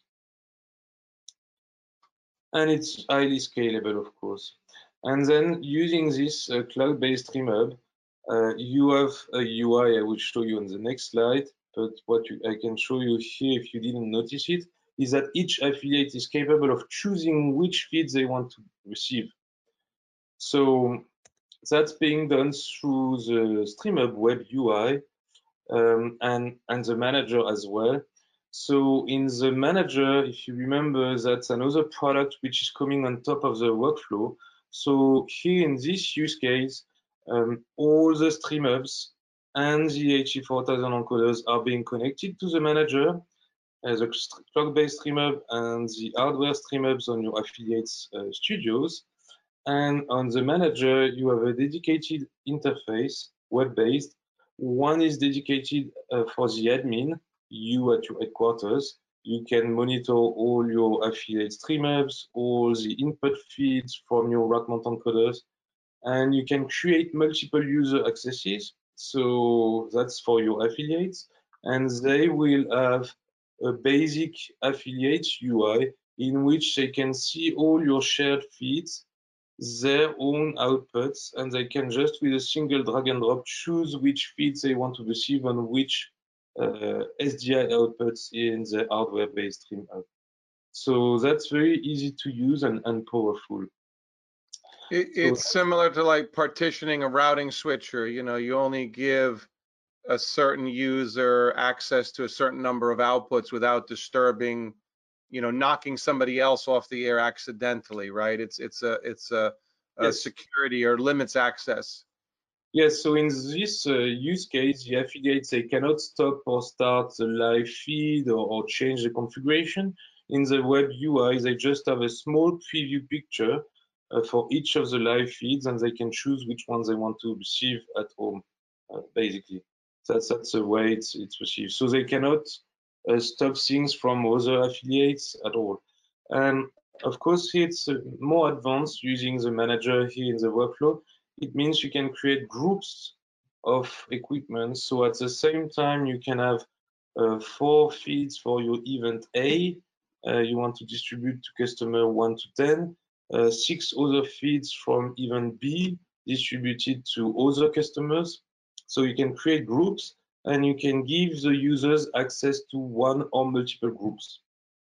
And it's highly scalable, of course. And then using this cloud-based StreamHub, you have a UI I will show you on the next slide, but what I can show you here, if you didn't notice it, is that each affiliate is capable of choosing which feeds they want to receive. So that's being done through the StreamHub web UI and the manager as well. So in the manager, if you remember, that's another product which is coming on top of the workflow. So here in this use case, all the StreamHubs and the HE4000 encoders are being connected to the manager as a cloud-based StreamHub and the hardware StreamHubs on your affiliates studios. And on the manager, you have a dedicated interface, web-based. One is dedicated for the admin, you at your headquarters. You can monitor all your affiliate StreamHubs, all the input feeds from your rack mount encoders, and you can create multiple user accesses. So that's for your affiliates, and they will have a basic affiliate UI in which they can see all your shared feeds, their own outputs, and they can just with a single drag and drop choose which feeds they want to receive on which SDI outputs in the hardware-based StreamHub. So that's very easy to use and powerful. It's similar to like partitioning a routing switcher. You know, you only give a certain user access to a certain number of outputs without disturbing, you know, knocking somebody else off the air accidentally, right? It's a Yes. security or limits access. Yes, so in this use case, the affiliates, they cannot stop or start the live feed or change the configuration. In the web UI, they just have a small preview picture for each of the live feeds, and they can choose which ones they want to receive at home, basically. That's the way it's received. So they cannot stop things from other affiliates at all. And of course, it's more advanced using the manager here in the workflow. It means you can create groups of equipment. So at the same time, you can have 4 feeds for your event A. You want to distribute to customer 1 to 10. 6 other feeds from event B distributed to other customers. So you can create groups and you can give the users access to one or multiple groups.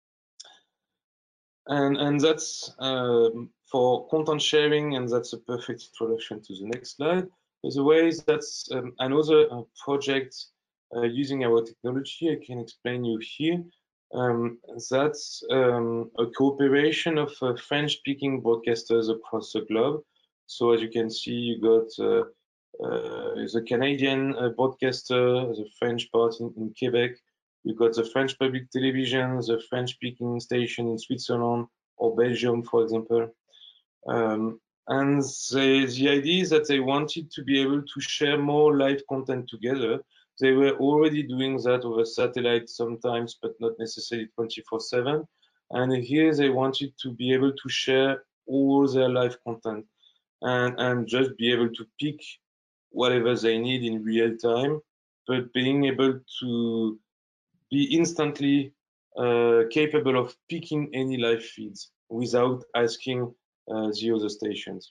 And that's for content sharing, and that's a perfect introduction to the next slide. By the way, that's another project using our technology. I can explain you here. That's a cooperation of French-speaking broadcasters across the globe. So as you can see, you got the Canadian broadcaster, the French part in Quebec. You got the French public television, the French-speaking station in Switzerland or Belgium, for example. And the idea is that they wanted to be able to share more live content together. They were already doing that over satellite sometimes, but not necessarily 24/7. And here they wanted to be able to share all their live content and just be able to pick whatever they need in real time, but being able to be instantly capable of picking any live feeds without asking the other stations.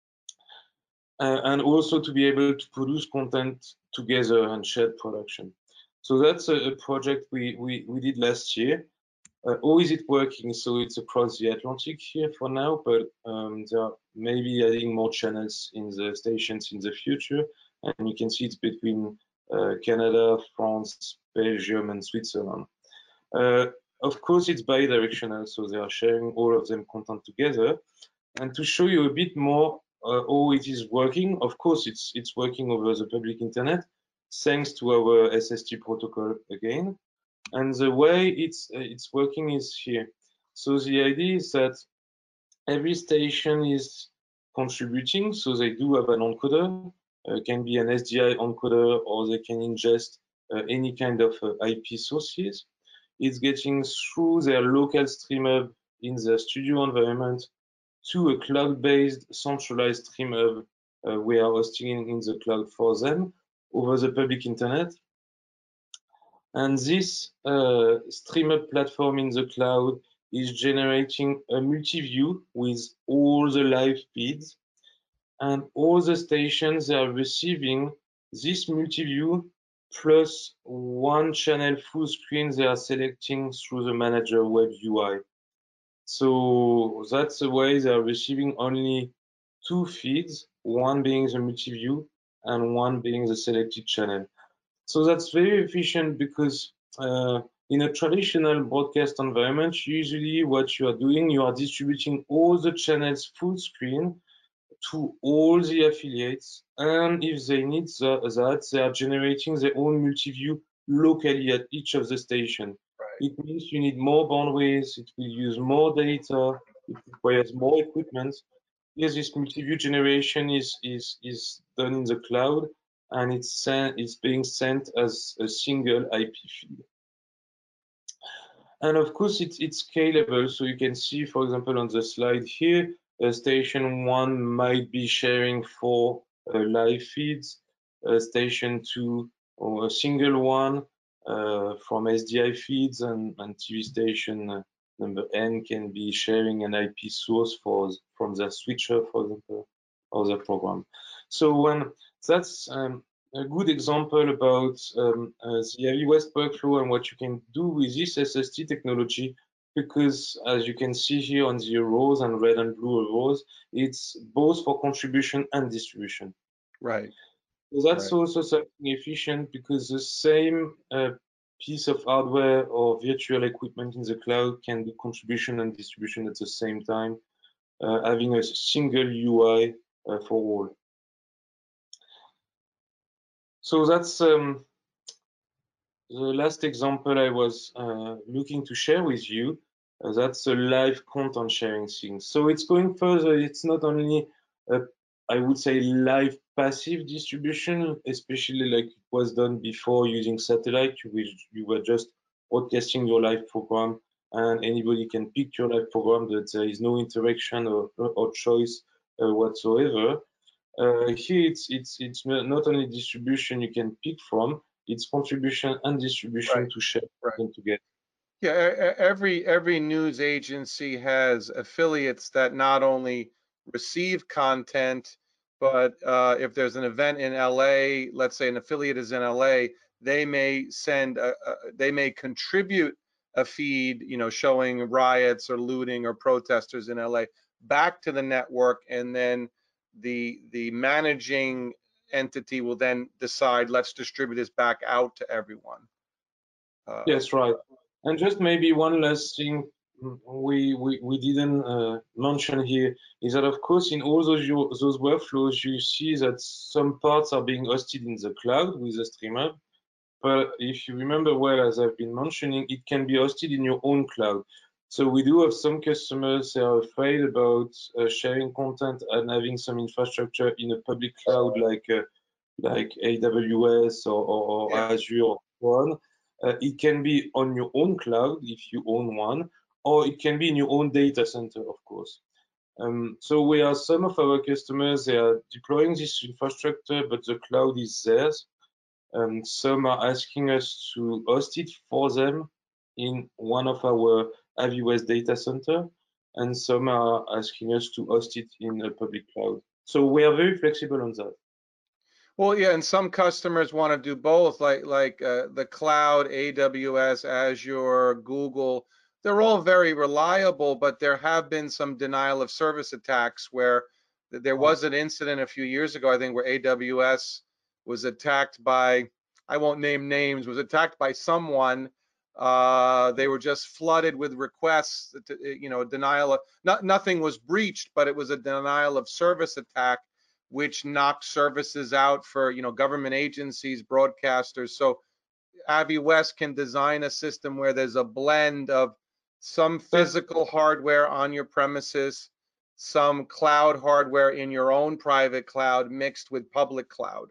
And also to be able to produce content together and shared production. So that's a project we did last year. How is it working? So it's across the Atlantic here for now, but there are maybe adding more channels in the stations in the future. And you can see it's between Canada, France, Belgium, and Switzerland. Of course, it's bi-directional, so they are sharing all of them content together. And to show you a bit more how it is working, of course, it's working over the public internet, thanks to our SST protocol again. And the way it's working is here. So the idea is that every station is contributing, so they do have an encoder, can be an SDI encoder, or they can ingest any kind of IP sources. It's getting through their local stream hub in the studio environment to a cloud-based centralized stream hub we are hosting in the cloud for them over the public internet. And this stream hub platform in the cloud is generating a multi-view with all the live feeds, and all the stations are receiving this multi-view plus one channel full screen they are selecting through the manager web UI. So that's the way they are receiving only two feeds, one being the multi-view and one being the selected channel. So that's very efficient because in a traditional broadcast environment, usually what you are doing, you are distributing all the channels full screen to all the affiliates, and if they need that, they are generating their own multi-view locally at each of the station. Right. It means you need more bandwidth, it will use more data, it requires more equipment. Yes, this multi-view generation is done in the cloud, and it's being sent as a single IP feed. And of course, it's scalable. So you can see, for example, on the slide here, station 1 might be sharing 4 live feeds, station 2 or a single one from SDI feeds, and TV station number N can be sharing an IP source from their switcher, for example, or their program. So that's a good example about the heavy waste workflow and what you can do with this SST technology, because as you can see here on the rows and red and blue rows, it's both for contribution and distribution. Right. So that's also something efficient, because the same piece of hardware or virtual equipment in the cloud can do contribution and distribution at the same time, having a single UI for all. So that's the last example I was looking to share with you. That's a live content sharing thing. So it's going further. It's not only, I would say, live passive distribution, especially like it was done before using satellite. You were just broadcasting your live program, and anybody can pick your live program, that there is no interaction or choice whatsoever. Here it's not only distribution you can pick from, it's contribution and distribution to share them together. Yeah, every news agency has affiliates that not only receive content, but if there's an event in LA, let's say an affiliate is in LA, they may they may contribute a feed, showing riots or looting or protesters in LA back to the network, and then the managing entity will then decide, let's distribute this back out to everyone. Yes, right. And just maybe one last thing we didn't mention here is that, of course, in all those workflows, you see that some parts are being hosted in the cloud with the stream hub. But if you remember well, as I've been mentioning, it can be hosted in your own cloud. So we do have some customers that are afraid about sharing content and having some infrastructure in a public cloud like AWS or Azure or so on. It can be on your own cloud if you own one, or it can be in your own data center, of course. So we are some of our customers, they are deploying this infrastructure, but the cloud is theirs. Some are asking us to host it for them in one of our AWS data center, and some are asking us to host it in a public cloud. So we are very flexible on that. Well, yeah, and some customers want to do both, like the cloud, AWS, Azure, Google. They're all very reliable, but there have been some denial of service attacks where there was an incident a few years ago, I think, where AWS was attacked by, I won't name names, was attacked by someone. They were just flooded with requests, denial of, nothing was breached, but it was a denial of service attack, which knocked services out for government agencies, broadcasters. So AWS can design a system where there's a blend of some physical hardware on your premises, some cloud hardware in your own private cloud mixed with public cloud.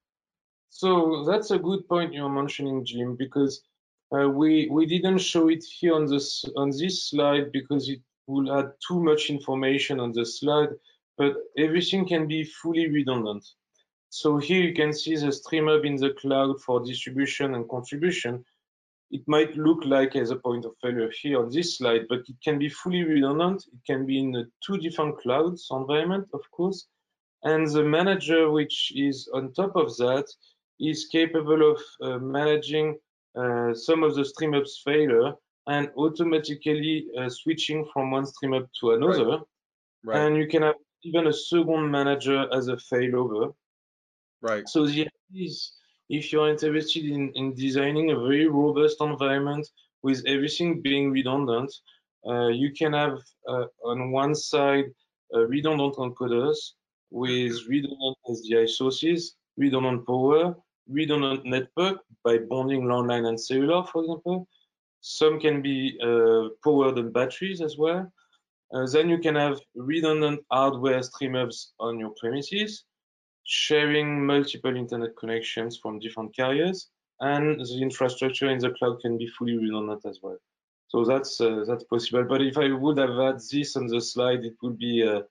So that's a good point you're mentioning, Jim, because we didn't show it here on this slide because it will add too much information on the slide, but everything can be fully redundant. So here you can see the StreamHub in the cloud for distribution and contribution. It might look like as a point of failure here on this slide, but it can be fully redundant. It can be in two different clouds environment, of course. And the manager, which is on top of that, is capable of managing some of the StreamHub's failure and automatically switching from one StreamHub to another. Right. And you can have even a second manager as a failover. Right. So the idea is, if you're interested in designing a very robust environment with everything being redundant, you can have on one side redundant encoders with redundant SDI sources, redundant power, redundant network by bonding landline and cellular, for example. Some can be powered on batteries as well. Then you can have redundant hardware StreamHubs on your premises, sharing multiple internet connections from different carriers, and the infrastructure in the cloud can be fully redundant as well. So that's possible. But if I would have had this on the slide, it would be a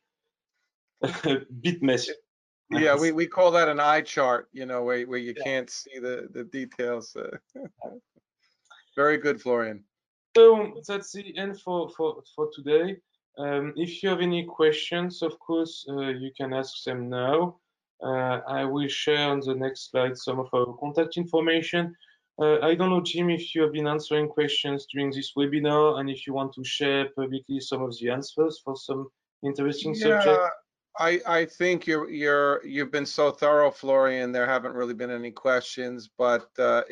bit messy. Yeah, we call that an eye chart, where you can't see the details. Very good, Florian. So that's the end for today. If you have any questions, of course, you can ask them now. I will share on the next slide some of our contact information. I don't know, Jim, if you have been answering questions during this webinar and if you want to share publicly some of the answers for some interesting subjects. I think you've been so thorough, Florian. There haven't really been any questions, but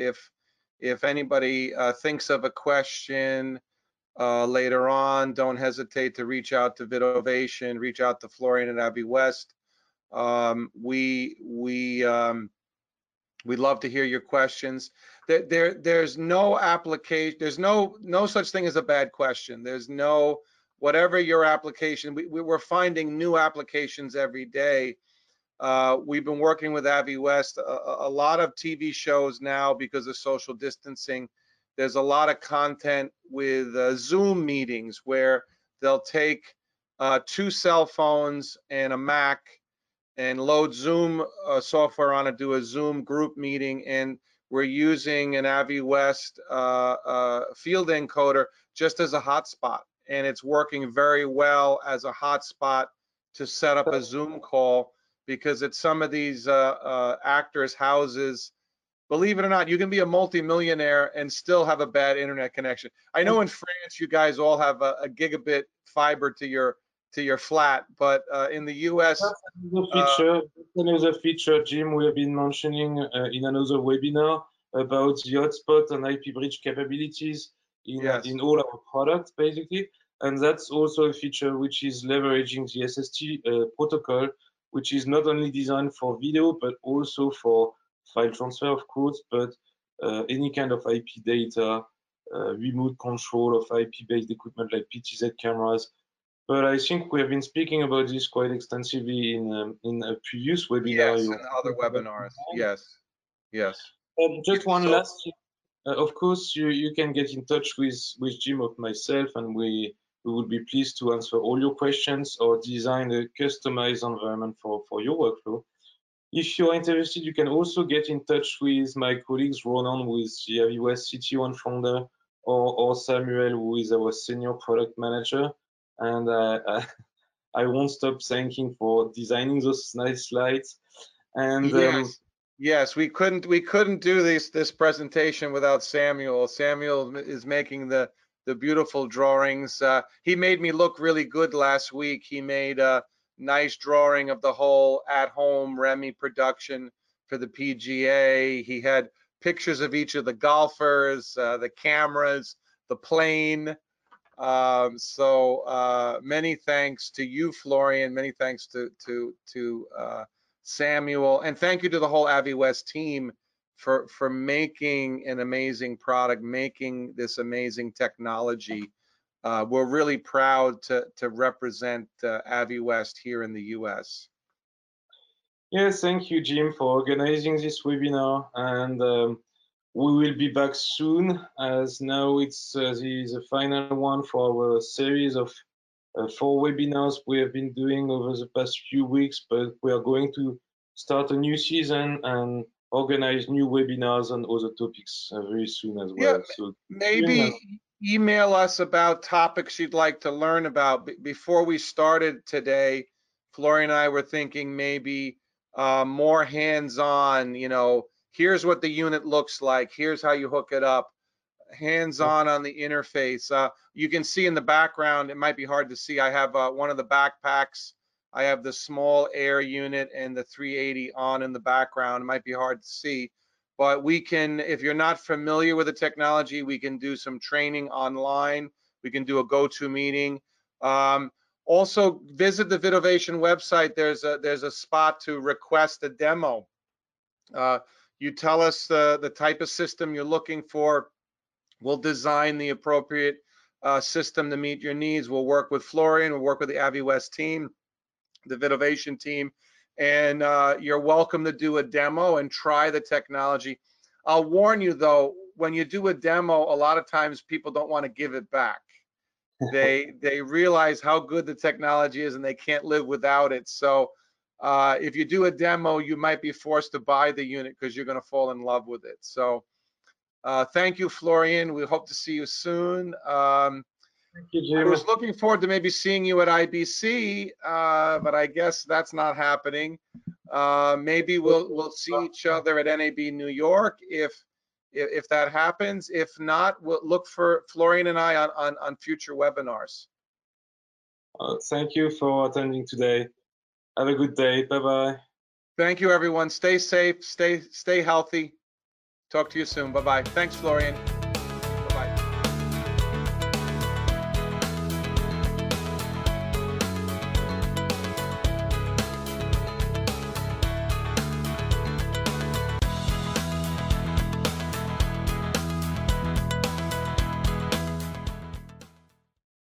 if anybody thinks of a question later on, don't hesitate to reach out to Vidovation, reach out to Florian at AWS. We'd love to hear your questions. There's no application. There's no such thing as a bad question. There's no, whatever your application. We're finding new applications every day. We've been working with AWS, a lot of TV shows now because of social distancing. There's a lot of content with Zoom meetings where they'll take 2 cell phones and a Mac and load Zoom software on it, do a Zoom group meeting, and we're using an AWS field encoder just as a hotspot, and it's working very well as a hotspot to set up a Zoom call, because at some of these actors' houses, believe it or not, you can be a multimillionaire and still have a bad internet connection. I know in France you guys all have a gigabit fiber to your flat, but in the US, that's another feature, Jim, we have been mentioning in another webinar about the hotspot and IP bridge capabilities in all our products, basically. And that's also a feature which is leveraging the SST protocol, which is not only designed for video, but also for file transfer, of course, but any kind of IP data, remote control of IP-based equipment like PTZ cameras. But I think we have been speaking about this quite extensively in a previous webinar. Yes, and other webinars. Yes. Just one last thing. Of course, you can get in touch with Jim or myself, and we would be pleased to answer all your questions or design a customized environment for your workflow. If you're interested, you can also get in touch with my colleagues, Ronan, who is the Aviwest CTO and founder, or Samuel, who is our senior product manager. And I won't stop thanking for designing those nice slides. And Yes, we couldn't do this presentation without Samuel. Samuel is making the beautiful drawings. He made me look really good last week. He made a nice drawing of the whole at-home Remy production for the PGA. He had pictures of each of the golfers, the cameras, the plane. Many thanks to you, Florian. Many thanks to Samuel, and thank you to the whole Aviwest team for making an amazing product, making this amazing technology. We're really proud to represent Aviwest here in the US. Yes, thank you, Jim, for organizing this webinar, and we will be back soon, as now it's the final one for our series of 4 webinars we have been doing over the past few weeks, but we are going to start a new season and organize new webinars on other topics very soon as well. Yeah, so maybe email us about topics you'd like to learn about. Before we started today, Florian and I were thinking maybe more hands-on, you know, here's what the unit looks like, here's how you hook it up, hands-on on the interface. You can see in the background, it might be hard to see, I have one of the backpacks. I have the small air unit and the 380 on in the background. It might be hard to see, but we can, if you're not familiar with the technology, we can do some training online. We can do a GoToMeeting. Also, visit the Vidovation website. There's a spot to request a demo. You tell us the type of system you're looking for. We'll design the appropriate system to meet your needs. We'll work with Florian. We'll work with the Aviwest team, the Vidovation team, and you're welcome to do a demo and try the technology. I'll warn you though, when you do a demo, a lot of times people don't want to give it back. They realize how good the technology is and they can't live without it. So if you do a demo, you might be forced to buy the unit because you're going to fall in love with it. So thank you, Florian. We hope to see you soon. Thank you, Jim. I was looking forward to maybe seeing you at IBC, but I guess that's not happening. Maybe we'll see each other at NAB New York if that happens. If not, we'll look for Florian and I on future webinars. Thank you for attending today. Have a good day. Bye-bye. Thank you, everyone. Stay safe. Stay healthy. Talk to you soon. Bye-bye. Thanks, Florian.